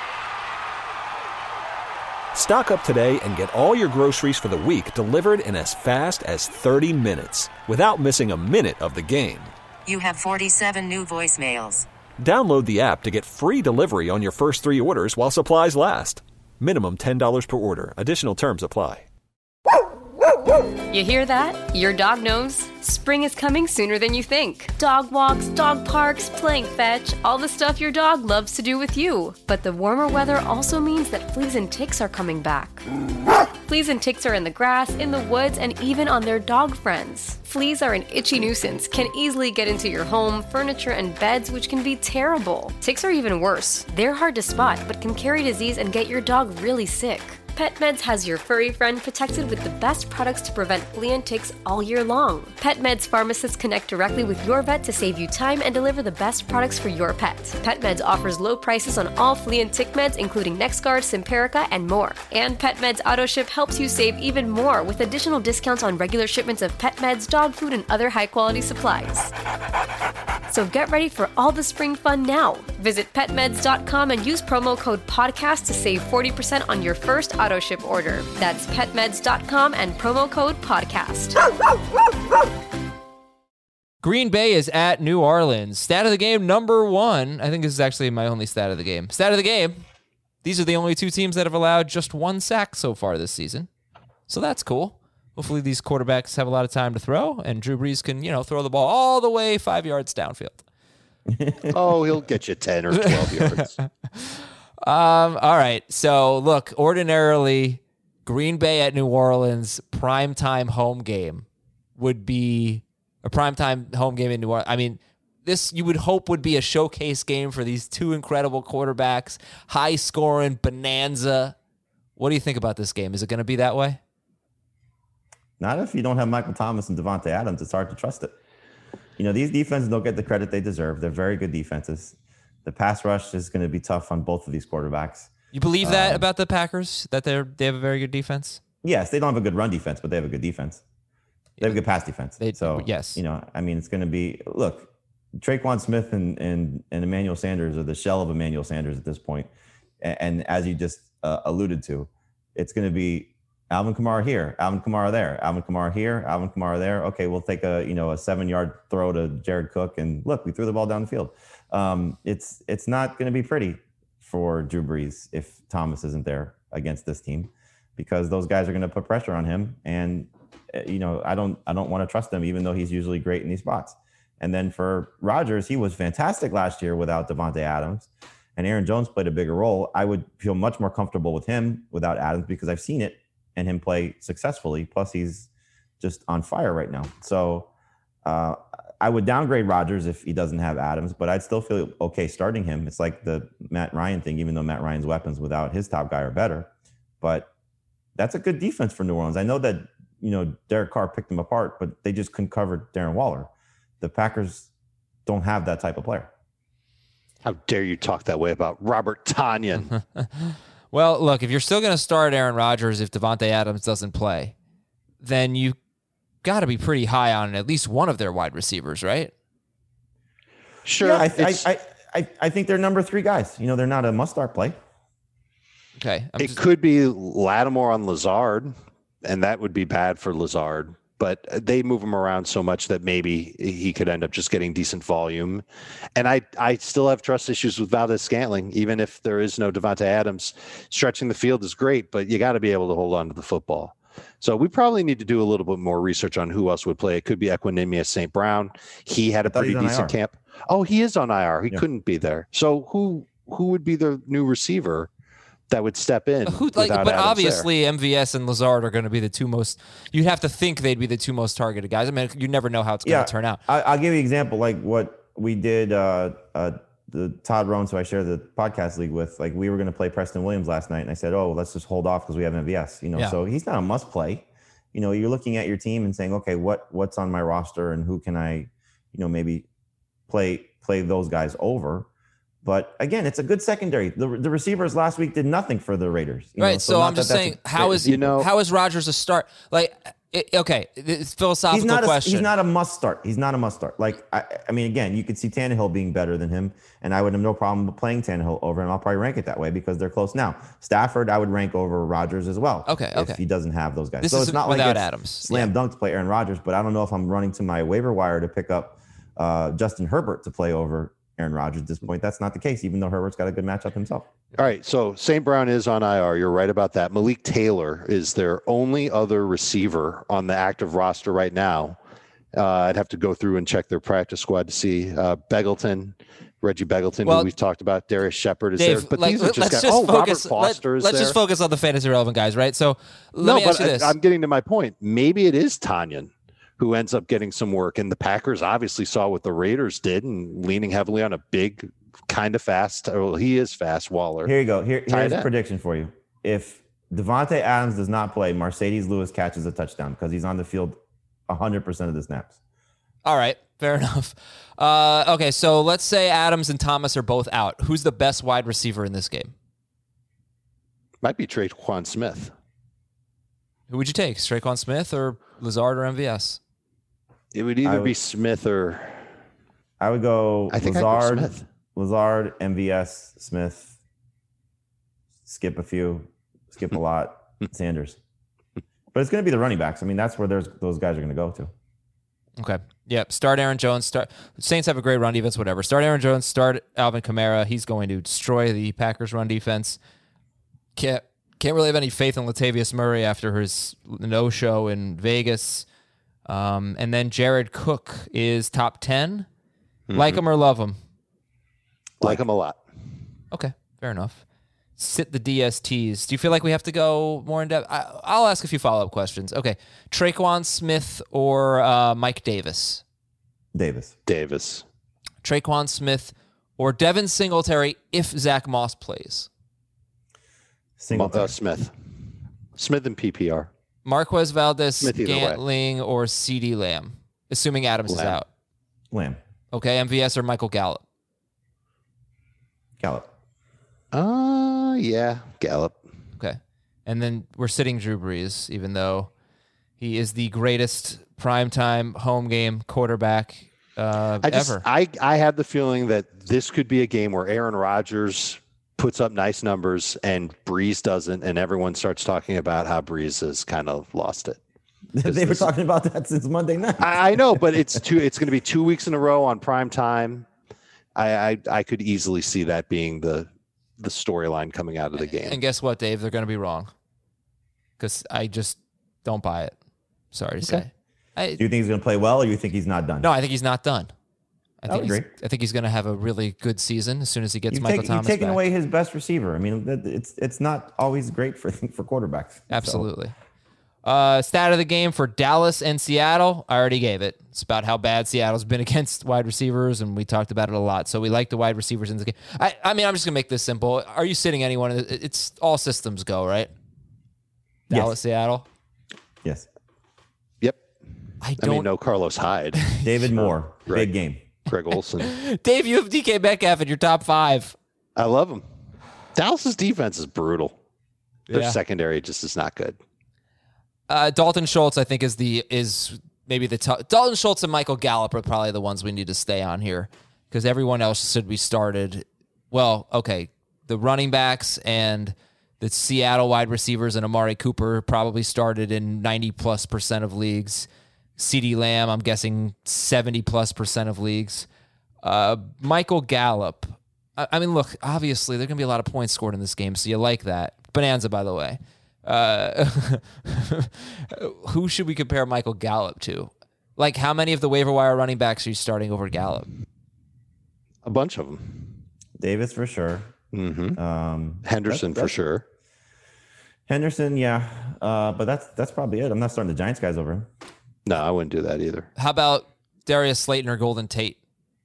Stock up today and get all your groceries for the week delivered in as fast as thirty minutes without missing a minute of the game. You have forty-seven new voicemails. Download the app to get free delivery on your first three orders while supplies last. Minimum ten dollars per order. Additional terms apply. You hear that? Your dog knows. Spring is coming sooner than you think. Dog walks, dog parks, playing fetch, all the stuff your dog loves to do with you. But the warmer weather also means that fleas and ticks are coming back. Fleas and ticks are in the grass, in the woods, and even on their dog friends. Fleas are an itchy nuisance, can easily get into your home, furniture, and beds, which can be terrible. Ticks are even worse. They're hard to spot, but can carry disease and get your dog really sick. PetMeds has your furry friend protected with the best products to prevent flea and ticks all year long. PetMeds pharmacists connect directly with your vet to save you time and deliver the best products for your pet. PetMeds offers low prices on all flea and tick meds, including NexGard, Simparica, and more. And PetMeds AutoShip helps you save even more with additional discounts on regular shipments of pet meds, dog food, and other high-quality supplies. So get ready for all the spring fun now. Visit pet meds dot com and use promo code podcast to save forty percent on your first auto ship order. That's pet meds dot com and promo code podcast. Green Bay is at New Orleans. Stat of the game number one. I think this is actually my only stat of the game. Stat of the game. These are the only two teams that have allowed just one sack so far this season. So that's cool. Hopefully these quarterbacks have a lot of time to throw, and Drew Brees can, you know, throw the ball all the way five yards downfield. Oh, he'll get you ten or twelve yards. Um, all right. So look, ordinarily, Green Bay at New Orleans primetime home game would be a primetime home game in New Orleans. I mean, this you would hope would be a showcase game for these two incredible quarterbacks, high scoring bonanza. What do you think about this game? Is it going to be that way? Not if you don't have Michael Thomas and Devontae Adams. It's hard to trust it. You know, these defenses don't get the credit they deserve. They're very good defenses. The pass rush is going to be tough on both of these quarterbacks. You believe that Um, about the Packers, that they're they have a very good defense? Yes, they don't have a good run defense, but they have a good defense. They have a good pass defense. They- so, yes. you know, I mean, it's going to be, look, Traquan Smith and, and, and Emmanuel Sanders are the shell of Emmanuel Sanders at this point. And, and as you just uh, alluded to, it's going to be Alvin Kamara here, Alvin Kamara there, Alvin Kamara here, Alvin Kamara there. Okay, we'll take a, you know, a seven-yard throw to Jared Cook, and look, we threw the ball down the field. Um, it's it's not going to be pretty for Drew Brees if Thomas isn't there against this team, because those guys are going to put pressure on him. And, you know, I don't, I don't want to trust him, even though he's usually great in these spots. And then for Rodgers, he was fantastic last year without Devontae Adams, and Aaron Jones played a bigger role. I would feel much more comfortable with him without Adams because I've seen it and him play successfully. Plus he's just on fire right now. So uh, I would downgrade Rodgers if he doesn't have Adams, but I'd still feel okay starting him. It's like the Matt Ryan thing, even though Matt Ryan's weapons without his top guy are better. But that's a good defense for New Orleans. I know that, you know, Derek Carr picked them apart, but they just couldn't cover Darren Waller. The Packers don't have that type of player. How dare you talk that way about Robert Tonyan? Well, look, if you're still going to start Aaron Rodgers if Devontae Adams doesn't play, then you got to be pretty high on at least one of their wide receivers, right? Sure. Yeah, I, I, I, I, I think they're number three guys. You know, they're not a must-start play. Okay. I'm it just... could be Lattimore on Lazard, and that would be bad for Lazard. But they move him around so much that maybe he could end up just getting decent volume. And I, I still have trust issues with Valdez-Scantling, even if there is no Devontae Adams. Stretching the field is great, but you got to be able to hold on to the football. So we probably need to do a little bit more research on who else would play. It could be Equanimeous Saint Brown. He had a pretty decent camp. Oh, he is on I R. He yeah. couldn't be there. So who who would be the new receiver that would step in? Who, like, but Adams obviously there? M V S and Lazard are going to be the two most, you'd have to think they'd be the two most targeted guys. I mean, you never know how it's going yeah, to turn out. I, I'll give you an example, like what we did, uh, uh, the Todd Rohns, who I share the podcast league with, like we were going to play Preston Williams last night. And I said, oh, let's just hold off because we have M V S, you know, yeah. so he's not a must play. You know, you're looking at your team and saying, okay, what, what's on my roster and who can I, you know, maybe play, play those guys over. But again, it's a good secondary. The, the receivers last week did nothing for the Raiders. Right. Know? So, so I'm just saying, a, how is you know how is Rodgers a start? Like, it, okay, it's a philosophical he's not a, question. He's not a must start. He's not a must start. Like, I, I mean, again, you could see Tannehill being better than him, and I would have no problem playing Tannehill over him. I'll probably rank it that way because they're close now. Stafford, I would rank over Rodgers as well. Okay. If okay. he doesn't have those guys, This so is it's not without like it's Adams. Slam yeah. dunk to play Aaron Rodgers, but I don't know if I'm running to my waiver wire to pick up uh, Justin Herbert to play over Aaron Rodgers at this point. That's not the case, even though Herbert's got a good matchup himself. All right, so Saint Brown is on I R. You're right about that. Malik Taylor is their only other receiver on the active roster right now. Uh, I'd have to go through and check their practice squad to see. Uh, Beggleton, Reggie Beggleton, well, who we've talked about. Darius Shepard is Dave, there. But like, these are just guys. Just oh, focus, Robert Foster let, is let's there. Let's just focus on the fantasy relevant guys, right? So let no, me ask but you this. I, I'm getting to my point. Maybe it is Tonyan who ends up getting some work. And the Packers obviously saw what the Raiders did and leaning heavily on a big, kind of fast, well, he is fast, Waller. Here you go. Here, here's a prediction for you. If Devontae Adams does not play, Mercedes Lewis catches a touchdown because he's on the field one hundred percent of the snaps. All right, fair enough. Uh, okay, so let's say Adams and Thomas are both out. Who's the best wide receiver in this game? Might be Traquan Smith. Who would you take, Traquan Smith or Lazard or M V S? It would either would, be Smith or... I would go I think Lazard, I'd go Smith. Lazard, M V S, Smith, skip a few, skip a lot, Sanders. But it's going to be the running backs. I mean, that's where there's those guys are going to go to. Okay. Yep. Start Aaron Jones. Start Saints have a great run defense, whatever. Start Aaron Jones. Start Alvin Kamara. He's going to destroy the Packers' run defense. Can't, can't really have any faith in Latavius Murray after his no-show in Vegas. Um, and then Jared Cook is top ten. Mm-hmm. Like him or love him? Like him a lot. Okay, fair enough. Sit the D S Ts. Do you feel like we have to go more in depth? I, I'll ask a few follow-up questions. Okay, Traquan Smith or uh, Mike Davis? Davis. Davis. Traquan Smith or Devin Singletary if Zach Moss plays? Singletary. Uh, Smith. Smith and P P R. Marquez Valdez-Scantling or CeeDee Lamb, assuming Adams Lamb. is out. Lamb. Okay, M V S or Michael Gallup? Gallup. Uh, yeah, Gallup. Okay. And then we're sitting Drew Brees, even though he is the greatest primetime home game quarterback uh, I just, ever. I, I have the feeling that this could be a game where Aaron Rodgers puts up nice numbers and Brees doesn't, and everyone starts talking about how Brees has kind of lost it. They were talking about that since Monday night. I, I know, but it's two. It's going to be two weeks in a row on prime time. I, I I could easily see that being the the storyline coming out of the game. And guess what, Dave? They're going to be wrong because I just don't buy it. Sorry to Okay. say. I, Do you think he's going to play well, or you think he's not done? no, I think he's not done. I I think would he's, agree. I think he's going to have a really good season as soon as he gets You've, Michael take, Thomas you've taken back. away his best receiver. I mean, that- it's it's not always great for for quarterbacks. Absolutely. Uh, stat of the game for Dallas and Seattle. I already gave it. It's about how bad Seattle's been against wide receivers, and we talked about it a lot. So we like the wide receivers in the game. I, I mean, I'm just gonna make this simple. Are you sitting anyone? It's all systems go, right? Yes. Dallas, Seattle. Yes. Yep. I I don't. mean, no Carlos Hyde. David Moore, Right. big game. Greg Olson. Dave, you have D K Metcalf in your top five. I love him. Dallas's defense is brutal. Their Yeah. secondary just is not good. Uh, Dalton Schultz, I think, is the is maybe the top. Dalton Schultz and Michael Gallup are probably the ones we need to stay on here because everyone else should be started. Well, okay, the running backs and the Seattle wide receivers and Amari Cooper probably started in ninety plus percent of leagues. CeeDee Lamb, I'm guessing seventy plus percent of leagues. Uh, Michael Gallup. I, I mean, look, obviously there are going to be a lot of points scored in this game, so you like that. Bonanza, by the way. Uh, who should we compare Michael Gallup to? Like, how many of the waiver wire running backs are you starting over Gallup? A bunch of them. Davis for sure. Mm-hmm. Um, Henderson that- for that- sure. Henderson, yeah. Uh, but that's that's probably it. I'm not starting the Giants guys over him. No, I wouldn't do that either. How about Darius Slayton or Golden Tate?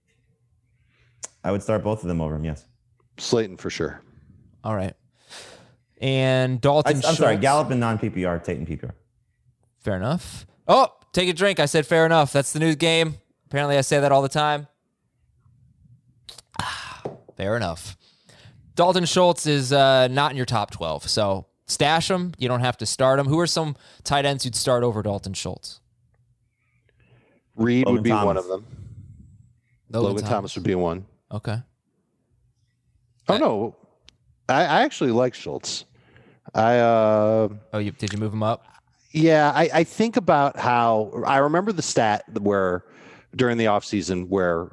I would start both of them over him. Yes. Slayton for sure. All right. And I, Dalton I'm sorry. Schultz? Gallup and non P P R, Tate and P P R. Fair enough. Oh, take a drink. I said fair enough. That's the new game. Apparently I say that all the time. Ah, fair enough. Dalton Schultz is uh, not in your top twelve, so stash him. You don't have to start him. Who are some tight ends you'd start over Dalton Schultz? Reed Logan would be Thomas. one of them. Logan, Thomas. would be one. Okay. Oh, no. I, I actually like Schultz. I uh, Oh, you did you move him up? yeah, I, I think about how I remember the stat where during the offseason where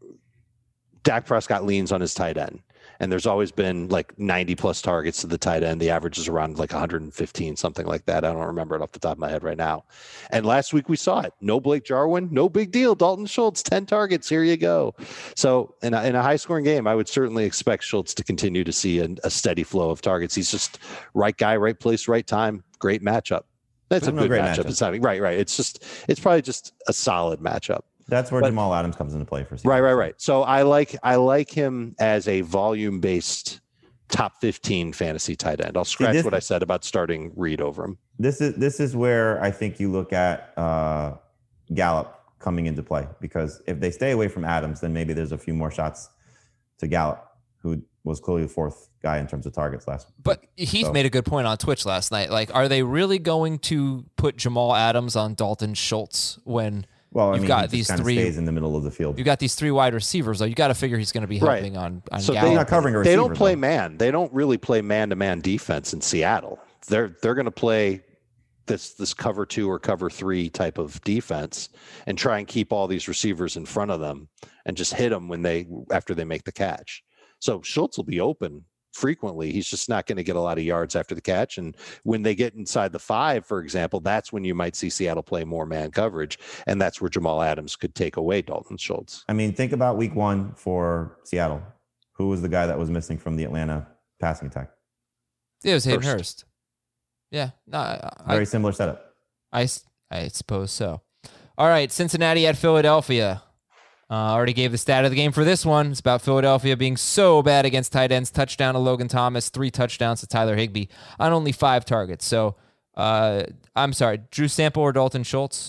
Dak Prescott leans on his tight end. And there's always been like ninety plus targets to the tight end. The average is around like one hundred fifteen, something like that. I don't remember it off the top of my head right now. And last week we saw it. No Blake Jarwin, no big deal. Dalton Schultz, ten targets. Here you go. So in a, in a high scoring game, I would certainly expect Schultz to continue to see a, a steady flow of targets. He's just right guy, right place, right time. Great matchup. That's a No, good great matchup. matchup. It's not right, right. It's just, it's probably just a solid matchup. That's where But- Jamal Adams comes into play for. Right, right, right. So I like I like him as a volume based top fifteen fantasy tight end. I'll scratch this- what I said about starting Reed over him. This is this is where I think you look at uh, Gallup coming into play, because if they stay away from Adams, then maybe there's a few more shots to Gallup, who was clearly the fourth guy in terms of targets last. But Heath So- made a good point on Twitch last night. Like, are they really going to put Jamal Adams on Dalton Schultz when Well, I you've mean, got he just these kinda three? stays in the middle of the field. You've got these three wide receivers, though. You got to figure he's going to be Right. helping on on So Gallup. they, not covering a they don't receiver, play though. man. They don't really play man to man defense in Seattle. They're they're going to play this this cover two or cover three type of defense and try and keep all these receivers in front of them and just hit them when they after they make the catch. So Schultz will be open frequently. He's just not going to get a lot of yards after the catch. And when they get inside the five, for example, that's when you might see Seattle play more man coverage. And that's where Jamal Adams could take away Dalton Schultz. I mean, think about week one for Seattle. Who was the guy that was missing from the Atlanta passing attack? It was Hayden Hurst. Hurst. Yeah, no, I, Very I, similar setup. I, I suppose so. All right, Cincinnati at Philadelphia. Uh, already gave the stat of the game for this one. It's about Philadelphia being so bad against tight ends. Touchdown to Logan Thomas, three touchdowns to Tyler Higbee on only five targets. So, uh, I'm sorry, Drew Sample or Dalton Schultz?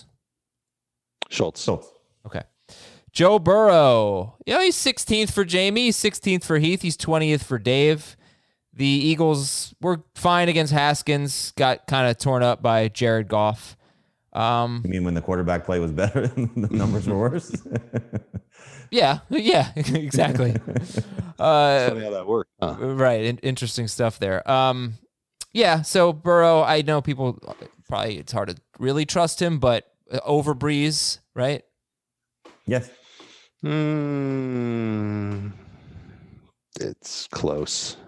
Schultz. Schultz. Okay. Joe Burrow. Yeah, he's sixteenth for Jamie. He's sixteenth for Heath. He's twentieth for Dave. The Eagles were fine against Haskins. Got kind of torn up by Jared Goff. Um, You mean when the quarterback play was better and the numbers were worse? yeah, yeah, exactly. Uh, Funny how that worked. Huh? right. In- interesting stuff there. Um, yeah. So Burrow, I know people probably it's hard to really trust him, but over Breeze, right? Yes. Hmm. It's close.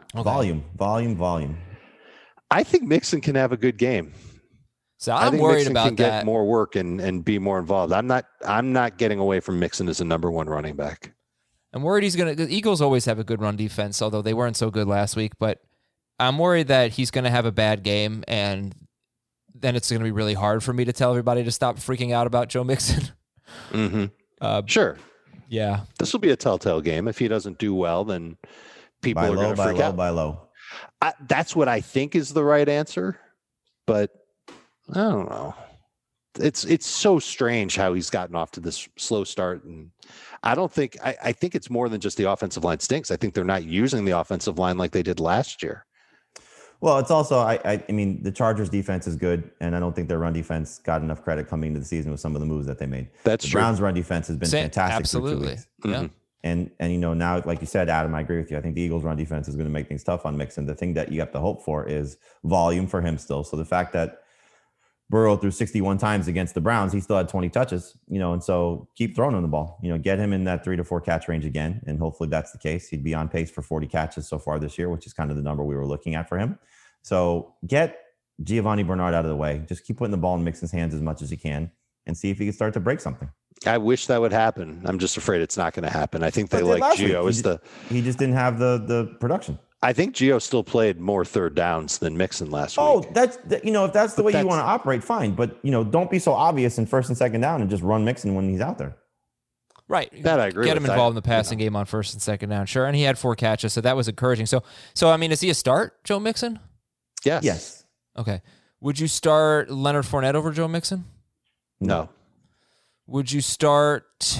Okay. Volume, volume, volume. I think Mixon can have a good game. So I I'm think worried Mixon about can that. get more work and, and be more involved. I'm not I'm not getting away from Mixon as a number one running back. I'm worried he's going to. The Eagles always have a good run defense, although they weren't so good last week. But I'm worried that he's going to have a bad game, and then it's going to be really hard for me to tell everybody to stop freaking out about Joe Mixon. Mm-hmm. Uh, sure. Yeah. This will be a telltale game. If he doesn't do well, then people Buy are low, going to buy freak low, out. buy low. I, that's what I think is the right answer, but I don't know. It's it's so strange how he's gotten off to this slow start, and I don't think I, I think it's more than just the offensive line stinks. I think they're not using the offensive line like they did last year. Well, it's also I, I I mean the Chargers defense is good, and I don't think their run defense got enough credit coming into the season with some of the moves that they made. That's the true. Browns' run defense has been Same, fantastic. absolutely. Through two weeks. Yeah. Mm-hmm. And and you know now, like you said, Adam, I agree with you. I think the Eagles' run defense is going to make things tough on Mixon. The thing that you have to hope for is volume for him still. So the fact that Burrow threw sixty-one times against the Browns, he still had twenty touches, you know, and so keep throwing him the ball, you know, get him in that three to four catch range again. And hopefully that's the case. He'd be on pace for forty catches so far this year, which is kind of the number we were looking at for him. So get Giovanni Bernard out of the way. Just keep putting the ball in Mixon's hands as much as you can and see if he can start to break something. I wish that would happen. I'm just afraid it's not going to happen. I think they But like last week, Gio he as the. just- He just didn't have the the production. I think Gio still played more third downs than Mixon last Oh, week. that's that- you know, if that's the But way you that's- want to operate, fine. But you know, don't be so obvious in first and second down and just run Mixon when he's out there. Right. That I agree Get him with. involved I- in the passing you know. game on first and second down. Sure. And he had four catches, so that was encouraging. So, so I mean, is he a start, Joe Mixon? Yes. Yes. Okay. Would you start Leonard Fournette over Joe Mixon? No. Would you start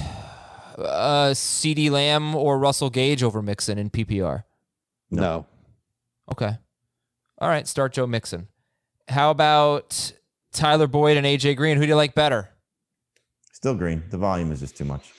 uh, CeeDee Lamb or Russell Gage over Mixon in P P R? No. Okay. All right. Start Joe Mixon. How about Tyler Boyd and A J Green? Who do you like better? Still Green. The volume is just too much.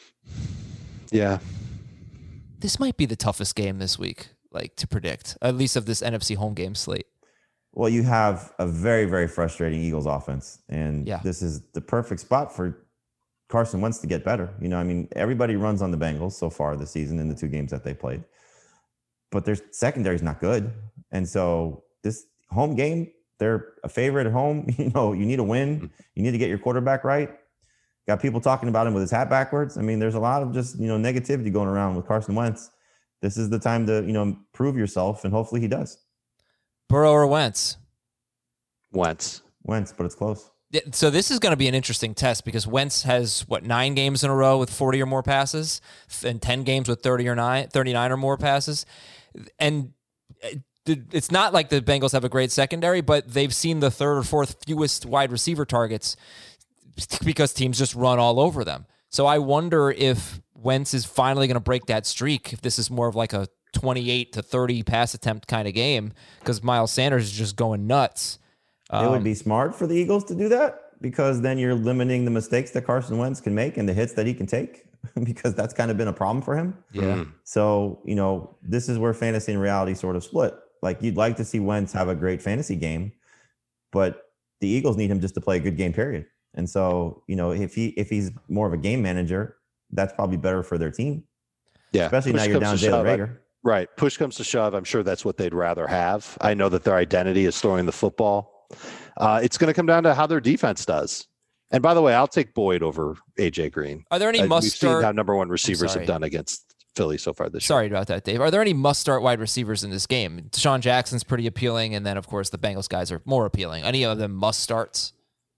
Yeah. This might be the toughest game this week, like to predict, at least of this N F C home game slate. Well, you have a very, very frustrating Eagles offense. And Yeah. this is the perfect spot for Carson Wentz to get better. You know, I mean, everybody runs on the Bengals so far this season in the two games that they played. But their secondary is not good. And so this home game, they're a favorite at home. You know, you need a win. You need to get your quarterback right. Got people talking about him with his hat backwards. I mean, there's a lot of just, you know, negativity going around with Carson Wentz. This is the time to, you know, prove yourself, and hopefully he does. Burrow or Wentz? Wentz. Wentz, but it's close. Yeah, so this is going to be an interesting test because Wentz has, what, nine games in a row with forty or more passes and ten games with thirty or nine, thirty-nine or more passes. And it's not like the Bengals have a great secondary, but they've seen the third or fourth fewest wide receiver targets because teams just run all over them. So I wonder if Wentz is finally going to break that streak, if this is more of like a twenty-eight to thirty pass attempt kind of game, because Miles Sanders is just going nuts. It would be smart for the Eagles to do that, because then you're limiting the mistakes that Carson Wentz can make and the hits that he can take, because that's kind of been a problem for him. Yeah. So, you know, this is where fantasy and reality sort of split. Like, you'd like to see Wentz have a great fantasy game, but the Eagles need him just to play a good game, period. And so, you know, if he if he's more of a game manager, that's probably better for their team. Yeah. Especially Push now you're comes down to Jalen shove, I- Reagor. Right. Push comes to shove. I'm sure that's what they'd rather have. I know that their identity is throwing the football. Uh, it's going to come down to how their defense does. And by the way, I'll take Boyd over A J Green. Are there any Uh, must We've seen start? how number one receivers sorry. have done against Philly so far this year. Sorry about that, Dave. Are there any must start wide receivers in this game? Deshaun Jackson's pretty appealing, and then of course the Bengals guys are more appealing. Any of them must starts?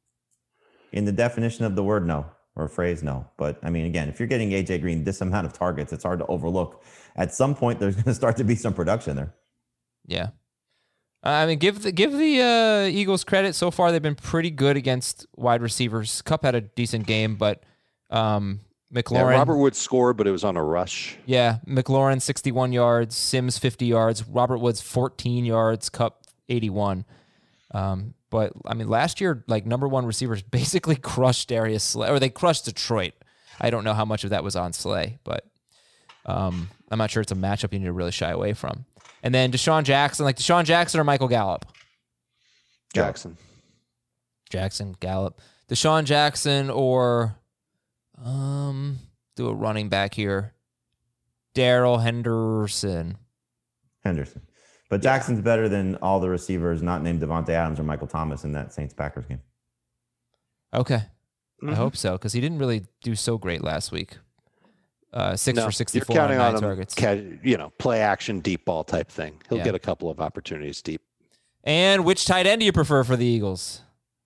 In the definition of the word, no, or phrase, no. But I mean, again, if you're getting A J Green this amount of targets, it's hard to overlook. At some point, there's going to start to be some production there. Yeah. I mean, give the give the uh, Eagles credit. So far, they've been pretty good against wide receivers. Kupp had a decent game, but um, Yeah, McLaurin. Robert Woods scored, but it was on a rush. Yeah, McLaurin sixty-one yards, Sims fifty yards, Robert Woods fourteen yards, Kupp eighty-one. Um, but I mean, last year, like number one receivers basically crushed Darius Slay, or they crushed Detroit. I don't know how much of that was on Slay, but um, I'm not sure it's a matchup you need to really shy away from. And then Deshaun Jackson, like Deshaun Jackson or Michael Gallup? Jackson. Jackson, Gallup. Deshaun Jackson or um, do a running back here. Darrell Henderson. Henderson. But Jackson's yeah. better than all the receivers not named Devontae Adams or Michael Thomas in that Saints-Packers game. Okay. Mm-hmm. I hope so, because he didn't really do so great last week. Uh, six no, for sixty-four you're counting on nine on targets. Him, you know, play action, deep ball type thing. He'll yeah. get a couple of opportunities deep. And which tight end do you prefer for the Eagles?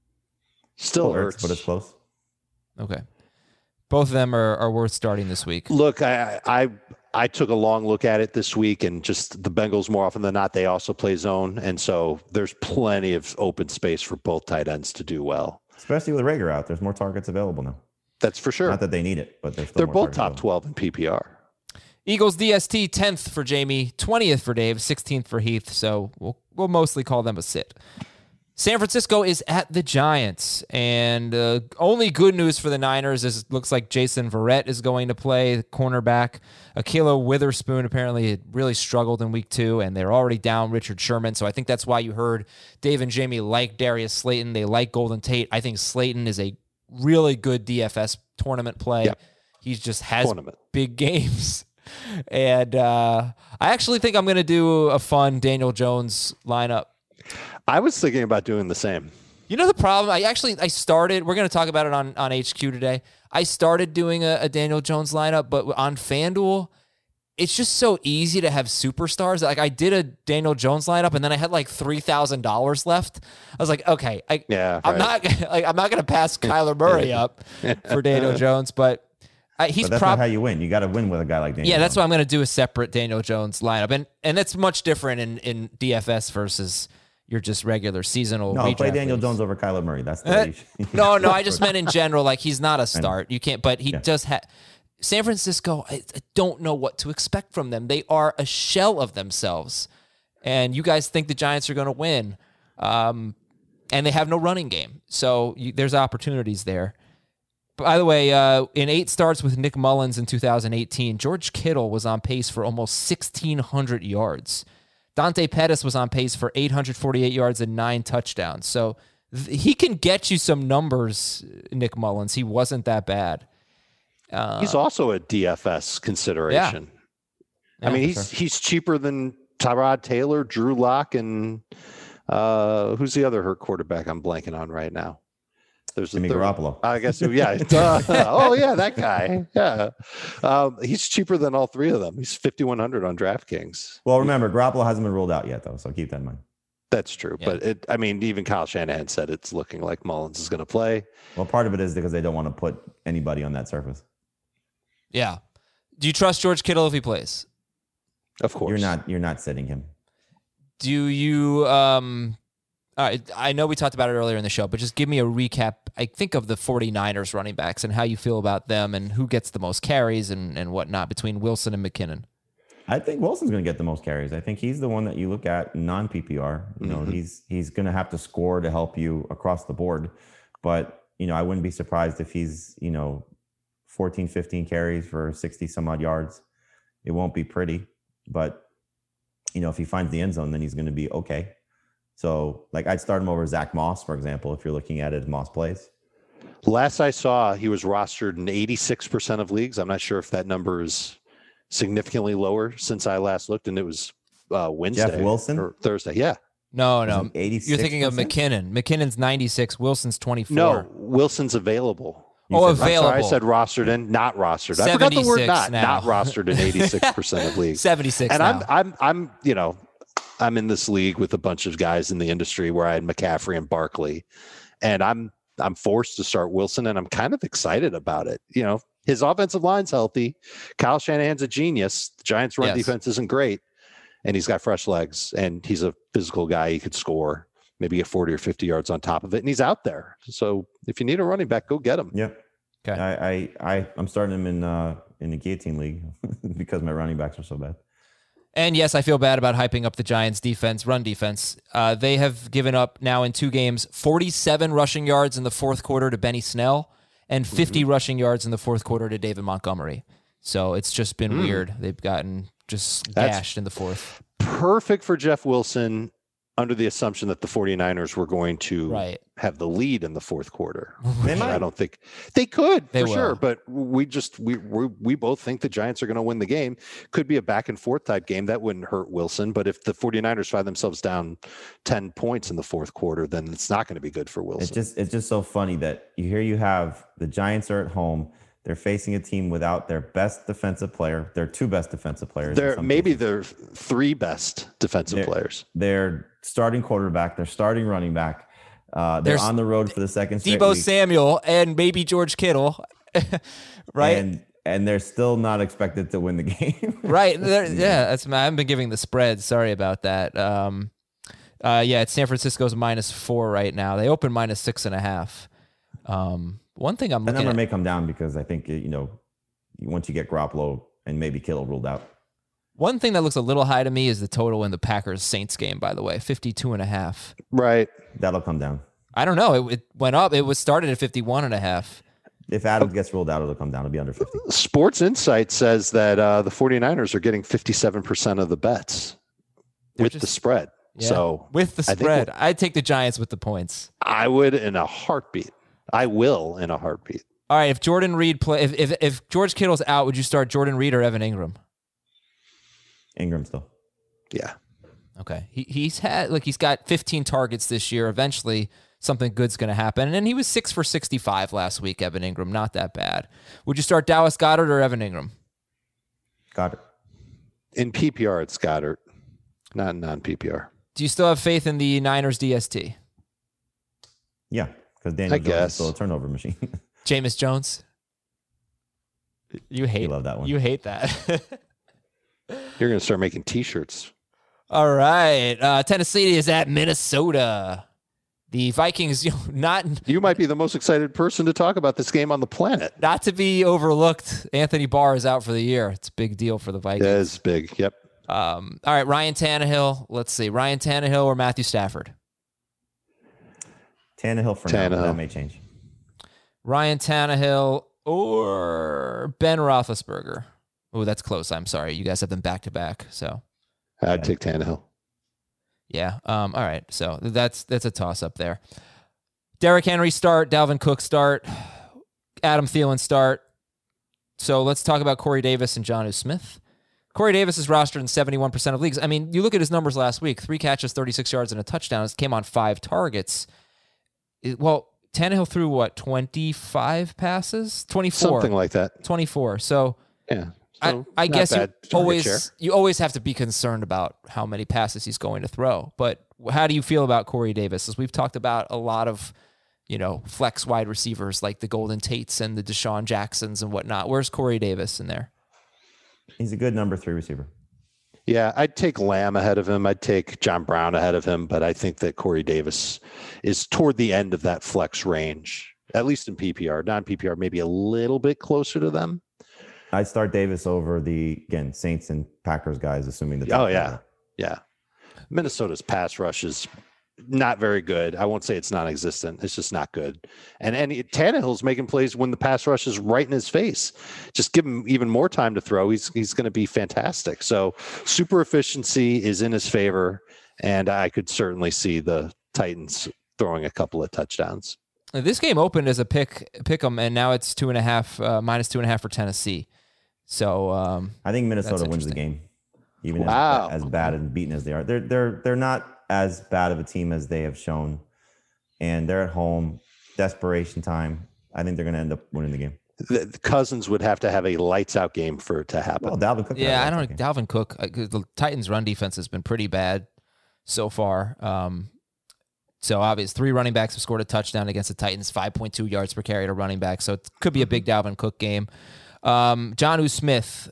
Still well, hurts, but it's close. Okay. Both of them are, are worth starting this week. Look, I, I I took a long look at it this week, and just the Bengals, more often than not, they also play zone. And so there's plenty of open space for both tight ends to do well. Especially with Rager out. There's more targets available now. That's for sure. Not that they need it, but they're, they're both top available. twelve in P P R. Eagles D S T, tenth for Jamie, twentieth for Dave, sixteenth for Heath. So we'll, we'll mostly call them a sit. San Francisco is at the Giants, and uh, only good news for the Niners is it looks like Jason Verrett is going to play the cornerback. Ahkello Witherspoon apparently had really struggled in week two, and they're already down Richard Sherman, so I think that's why you heard Dave and Jamie like Darius Slayton. They like Golden Tate. I think Slayton is a really good D F S tournament play. Yep. He just has tournament. big games. And uh, I actually think I'm going to do a fun Daniel Jones lineup. I was thinking about doing the same. You know the problem? I actually I started. We're going to talk about it on, on H Q today. I started doing a, a Daniel Jones lineup, but on FanDuel, it's just so easy to have superstars. Like I did a Daniel Jones lineup, and then I had like three thousand dollars left. I was like, okay, I, yeah, I'm right. not like I'm not going to pass Kyler Murray up for Daniel Jones, but. Uh, he's but that's prob- not how you win. You got to win with a guy like Daniel Yeah, that's Jones. why I'm going to do a separate Daniel Jones lineup, and and that's much different in, in D F S versus your just regular seasonal. No, play Daniel leagues. Jones over Kyler Murray. That's the way you should. no, no. I just meant in general. Like he's not a start. You can't. But he yeah. just had San Francisco. I, I don't know what to expect from them. They are a shell of themselves, and you guys think the Giants are going to win, um, and they have no running game. So you, there's opportunities there. By the way, uh, in eight starts with Nick Mullins in two thousand eighteen, George Kittle was on pace for almost sixteen hundred yards. Dante Pettis was on pace for eight hundred forty-eight yards and nine touchdowns. So th- he can get you some numbers, Nick Mullins. He wasn't that bad. Uh, he's also a D F S consideration. Yeah. I mean, Yeah, he's sure. he's cheaper than Tyrod Taylor, Drew Lock, and uh, who's the other hurt quarterback I'm blanking on right now? There's Jimmy third, Garoppolo. I guess. Yeah. Duh. Oh, yeah, that guy. Yeah. Um, he's cheaper than all three of them. He's fifty-one hundred on DraftKings. Well, remember, Garoppolo hasn't been ruled out yet, though, so keep that in mind. That's true. Yeah. But, it, I mean, even Kyle Shanahan said it's looking like Mullins is going to play. Well, part of it is because they don't want to put anybody on that surface. Yeah. Do you trust George Kittle if he plays? Of course. You're not. You're not sitting him. Do you? Um, all right, I know we talked about it earlier in the show, but just give me a recap, I think, of the 49ers running backs and how you feel about them and who gets the most carries and, and whatnot between Wilson and McKinnon. I think Wilson's going to get the most carries. I think he's the one that you look at non-P P R. You know, Mm-hmm. he's he's going to have to score to help you across the board. But, you know, I wouldn't be surprised if he's, you know, fourteen, fifteen carries for sixty some odd yards. It won't be pretty, but, you know, if he finds the end zone, then he's going to be okay. So, like, I'd start him over Zach Moss, for example, if you're looking at it as Moss plays. Last I saw, he was rostered in eighty-six percent of leagues. I'm not sure if that number is significantly lower since I last looked, and it was uh, Wednesday. Jeff Wilson? Or Thursday. Yeah. No, no. eighty-six percent? You're thinking of McKinnon. McKinnon's ninety-six, Wilson's twenty-four. No, Wilson's available. You Oh, said- I'm available. sorry, I said rostered in, not rostered. I forgot the word seventy-six not. now. Not rostered in eighty-six percent of leagues. seventy-six And now. I'm, I'm, I'm, you know, I'm in this league with a bunch of guys in the industry where I had McCaffrey and Barkley, and I'm, I'm forced to start Wilson, and I'm kind of excited about it. You know, his offensive line's healthy. Kyle Shanahan's a genius. The Giants' run Yes. defense isn't great, and he's got fresh legs, and he's a physical guy. He could score, maybe get forty or fifty yards on top of it, and he's out there. So if you need a running back, go get him. Yeah. Okay. I, I, I, I'm starting him in uh, in the guillotine league because my running backs are so bad. And yes, I feel bad about hyping up the Giants' defense, run defense. Uh, they have given up now in two games forty-seven rushing yards in the fourth quarter to Benny Snell and fifty mm-hmm. rushing yards in the fourth quarter to David Montgomery. So it's just been mm. weird. They've gotten just That's gashed in the fourth. Perfect for Jeff Wilson under the assumption that the 49ers were going to Right. have the lead in the fourth quarter. They might. I don't think they could They for will. sure, but we just we we we both think the Giants are going to win the game. Could be a back and forth type game. That wouldn't hurt Wilson, but if the 49ers find themselves down ten points in the fourth quarter, then it's not going to be good for Wilson. It's just it's just so funny that you here you have the Giants are at home. They're facing a team without their best defensive player, their two best defensive players. in They're some maybe cases. their three best defensive They're- players. Their starting quarterback, their starting running back. Uh, they're There's on the road for the second straight Debo week, Samuel and maybe George Kittle, right? And and they're still not expected to win the game. Right. There- yeah, that's I haven't been giving the spread. Sorry about that. Um, uh, yeah, it's San Francisco's minus four right now. They open minus six and a half. Um, one thing I'm That looking number at, may come down because I think you know once you get Garoppolo and maybe Kittle ruled out. one thing that looks a little high to me is the total in the Packers Saints game, by the way, fifty-two and a half. Right. That'll come down. I don't know. It, it went up. It was started at fifty-one and a half. If Adams gets ruled out, it'll come down. It'll be under fifty. Sports Insight says that uh, the 49ers are getting fifty-seven percent of the bets They're with the just- spread. Yeah. So with the I think spread, we'll- I'd take the Giants with the points. I would in a heartbeat. I will in a heartbeat. All right, if Jordan Reed play, if, if if George Kittle's out, would you start Jordan Reed or Evan Ingram? Ingram still. Yeah. Okay, he he's had like he's got fifteen targets this year. Eventually, something good's going to happen, and he was six for sixty-five last week. Evan Ingram, not that bad. Would you start Dallas Goedert or Evan Ingram? Got it. In P P R, it's Goddard, not in non-P P R. Do you still have faith in the Niners D S T? Yeah, because Daniel I Jones guess. is still a turnover machine. Jameis Jones. You hate love that one. You hate that. You're going to start making T-shirts. All right, uh, Tennessee is at Minnesota. The Vikings, you know, not You might be the most excited person to talk about this game on the planet. not to be overlooked. Anthony Barr is out for the year. It's a big deal for the Vikings. That is big. Yep. Um, all right, Ryan Tannehill. Let's see, Ryan Tannehill or Matthew Stafford. Tannehill for now. Tannehill. but That may change. Ryan Tannehill or Ben Roethlisberger. Oh, that's close. I'm sorry. You guys have them back to back. So, I'd take Tannehill. yeah. Um, all right. So that's that's a toss up there. Derrick Henry start. Dalvin Cook start. Adam Thielen start. So let's talk about Corey Davis and Jonnu Smith. Corey Davis is rostered in seventy-one percent of leagues. I mean, you look at his numbers last week: three catches, thirty-six yards, and a touchdown. It came on five targets. It- well, Tannehill threw what, twenty-five passes? twenty-four. Something like that. twenty-four. So Yeah. I, So, I not guess you bad target share. always you always have to be concerned about how many passes he's going to throw. But how do you feel about Corey Davis? As we've talked about a lot of, you know, flex wide receivers like the Golden Tates and the Deshaun Jacksons and whatnot. Where's Corey Davis in there? He's a good number three receiver. Yeah, I'd take Lamb ahead of him. I'd take John Brown ahead of him, but I think that Corey Davis is toward the end of that flex range, at least in P P R. Non-P P R, maybe a little bit closer to them. I'd start Davis over the, again, Saints and Packers guys, assuming that. Oh, yeah. Yeah. Minnesota's pass rush is not very good. I won't say it's non-existent. It's just not good. And and Tannehill's making plays when the pass rush is right in his face. Just give him even more time to throw. He's he's going to be fantastic. So super efficiency is in his favor, and I could certainly see the Titans throwing a couple of touchdowns. This game opened as a pick pick 'em, and now it's two and a half uh, minus two and a half for Tennessee. So um, I think Minnesota That's wins the interesting. game, even Wow. as, as bad and beaten as they are. They're they're they're not as bad of a team as they have shown, and they're at home. Desperation time. I think they're going to end up winning the game. The, the Cousins would have to have a lights out game for it to happen. Well, Dalvin Cook. yeah, I had don't that know. game. Dalvin Cook, uh, 'cause the Titans' run defense has been pretty bad so far. Um, so obvious, three running backs have scored a touchdown against the Titans, five point two yards per carry to running back. So it could be a big Dalvin Cook game. Um, Jonnu Smith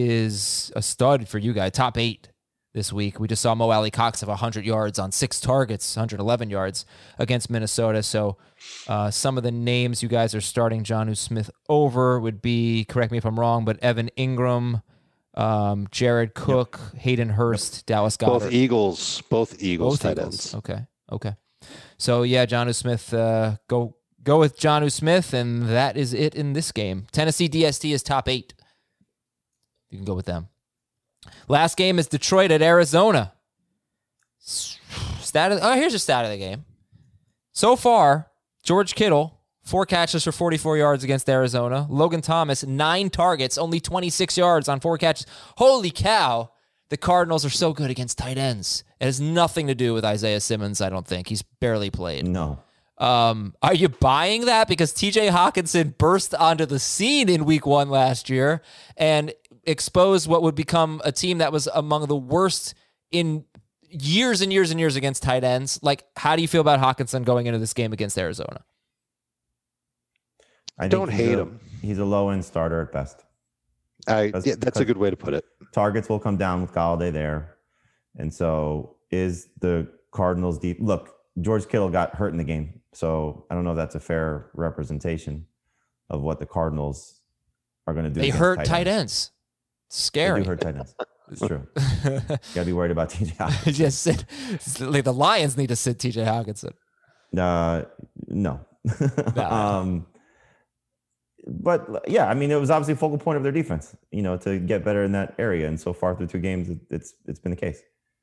is a stud for you guys, top eight this week. We just saw Mo Alley Cox have one hundred yards on six targets, one hundred eleven yards against Minnesota. So uh, some of the names you guys are starting Jonnu Smith over would be, correct me if I'm wrong, but Evan Ingram, um, Jared Cook, Hayden Hurst, Dallas Goedert. Both Eagles, both Eagles Both tight Eagles. ends. Okay, okay. So yeah, Jonnu Smith, uh, go go with Jonnu Smith, and that is it in this game. Tennessee D S T is top eight. You can go with them. Last game is Detroit at Arizona. Stat of, oh, here's a stat of the game. So far, George Kittle, four catches for forty-four yards against Arizona. Logan Thomas, nine targets, only twenty-six yards on four catches. Holy cow. The Cardinals are so good against tight ends. It has nothing to do with Isaiah Simmons, I don't think. He's barely played. No. Um, are you buying that? Because T J Hawkinson burst onto the scene in week one last year and exposed what would become a team that was among the worst in years and years and years against tight ends. Like, how do you feel about Hawkinson going into this game against Arizona? I don't hate a, him. He's a low-end starter at best. I, yeah, that's a good way to put it. Targets will come down with Golladay there. And so is the Cardinals deep. Look, George Kittle got hurt in the game. So I don't know if that's a fair representation of what the Cardinals are going to do. They hurt tight, tight ends. ends. Scary. They do hurt tight ends. It's true. You got to be worried about T J Hawkinson. Just sit, like the Lions need to sit T J Hawkinson. Uh, no. no. um, But yeah, I mean, it was obviously a focal point of their defense, you know, to get better in that area. And so far through two games, it, it's it's been the case.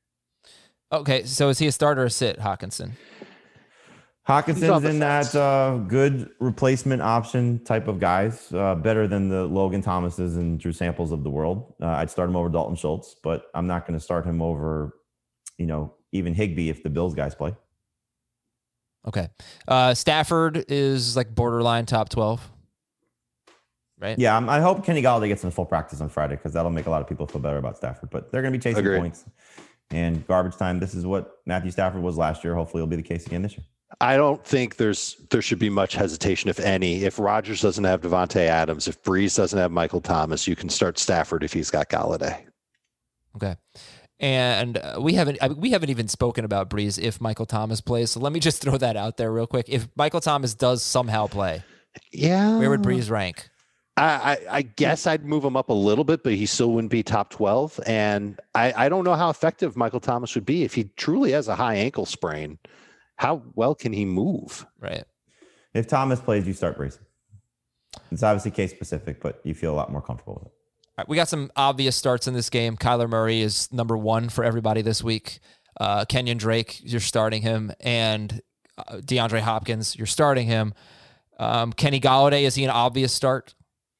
Okay, so is he a starter or sit, Hawkinson? Hawkinson's in that uh, good replacement option type of guys, uh, better than the Logan Thomases and Drew Samples of the world. Uh, I'd start him over Dalton Schultz, but I'm not going to start him over, you know, even Higbee if the Bills guys play. Okay. Uh, Stafford is like borderline top twelve. Right. Yeah, I'm, I hope Kenny Golladay gets in full practice on Friday because that'll make a lot of people feel better about Stafford. But they're going to be chasing Agreed. points and garbage time. This is what Matthew Stafford was last year. Hopefully, it'll be the case again this year. I don't think there's there should be much hesitation, if any. If Rodgers doesn't have Devontae Adams, if Breeze doesn't have Michael Thomas, you can start Stafford if he's got Golladay. Okay. And uh, we haven't I, we haven't even spoken about Breeze if Michael Thomas plays. So let me just throw that out there real quick. If Michael Thomas does somehow play, yeah, where would Breeze rank? I, I, I guess I'd move him up a little bit, but he still wouldn't be top twelve. And I, I don't know how effective Michael Thomas would be if he truly has a high ankle sprain. How well can he move? Right. If Thomas plays, you start Breeze. It's obviously case specific, but you feel a lot more comfortable with it. All right, we got some obvious starts in this game. Kyler Murray is number one for everybody this week. Uh, Kenyon Drake, you're starting him. And uh, DeAndre Hopkins, you're starting him. Um, Kenny Golladay, is he an obvious start?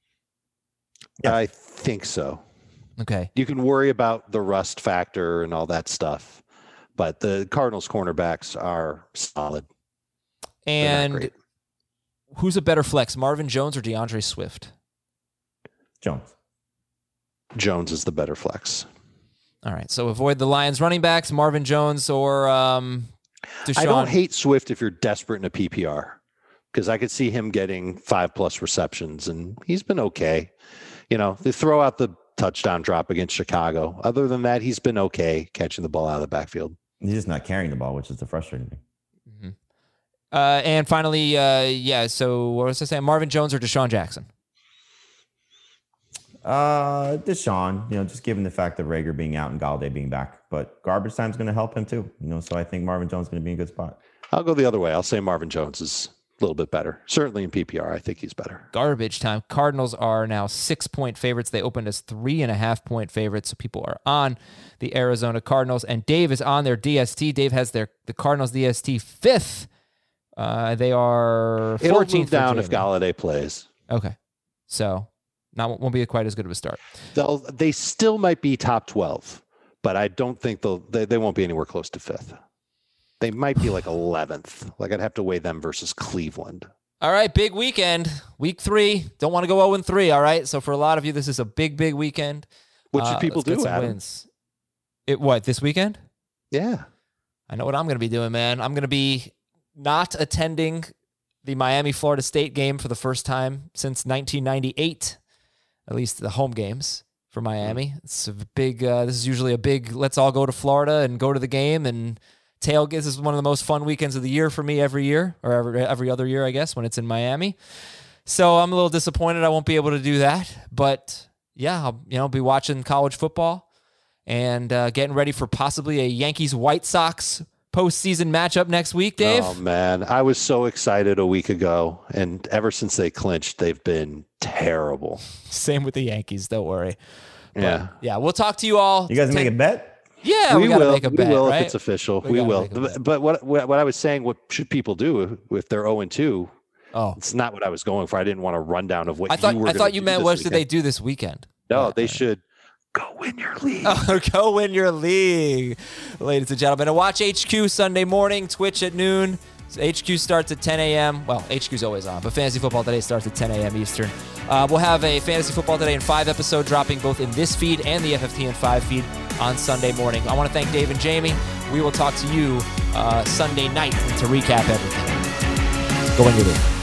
Yeah. I think so. Okay. You can worry about the rust factor and all that stuff, but the Cardinals cornerbacks are solid. And who's a better flex, Marvin Jones or DeAndre Swift? Jones. Jones is the better flex. All right. So avoid the Lions running backs, Marvin Jones or um, Deshaun. I don't hate Swift if you're desperate in a P P R because I could see him getting five plus receptions and he's been okay. You know, they throw out the touchdown drop against Chicago. Other than that, he's been okay catching the ball out of the backfield. He's just not carrying the ball, which is the frustrating thing. Mm-hmm. Uh, and finally, uh, yeah, so what was I saying? Marvin Jones or Deshaun Jackson? Uh, Deshaun, you know, just given the fact of Rager being out and Golladay being back. But garbage time is going to help him too. You know, so I think Marvin Jones is going to be in a good spot. I'll go the other way. I'll say Marvin Jones is a little bit better. Certainly in P P R, I think he's better. Garbage time. Cardinals are now six-point favorites. They opened as three-and-a-half-point favorites, so people are on the Arizona Cardinals. And Dave is on their D S T. Dave has their the Cardinals D S T fifth. Uh, they are fourteenth. It'll move down if Golladay plays. Okay. So not won't be quite as good of a start. They'll they still might be top twelve, but I don't think they'll they, they won't be anywhere close to fifth. They might be like eleventh. Like I'd have to weigh them versus Cleveland. All right, big weekend. Week three. Don't want to go oh and three, all right? So for a lot of you, this is a big, big weekend. What should uh, people do, Adam? Wins. It what, this weekend? Yeah. I know what I'm going to be doing, man. I'm going to be not attending the Miami-Florida State game for the first time since nineteen ninety-eight, at least the home games for Miami. It's a big, uh, this is usually a big, let's all go to Florida and go to the game and tailgates. This is one of the most fun weekends of the year for me every year, or every, every other year, I guess, when it's in Miami. So I'm a little disappointed I won't be able to do that. But yeah, I'll you know be watching college football and uh, getting ready for possibly a Yankees-White Sox postseason matchup next week, Dave. Oh, man. I was so excited a week ago, and ever since they clinched, they've been terrible. Same with the Yankees, don't worry. But, yeah. yeah, we'll talk to you all. You guys ten- make a bet? Yeah, we, we gotta will. make a we bet, will right? if it's official. We We, gotta will. make a bet. But what, what what I was saying, what should people do if they're zero and two? Oh, It's not what I was going for. I didn't want a rundown of what I thought you were I gonna thought you do meant this what should they weekend. do this weekend? No, Yeah, they yeah. should go win your league. Oh, go win your league, ladies and gentlemen. And watch H Q Sunday morning, Twitch at noon. H Q starts at ten a.m. Well, H Q's always on, but Fantasy Football Today starts at ten a.m. Eastern. Uh, we'll have a Fantasy Football Today in five episode dropping both in this feed and the F F T in five feed on Sunday morning. I want to thank Dave and Jamie. We will talk to you uh, Sunday night to recap everything. Go win your league.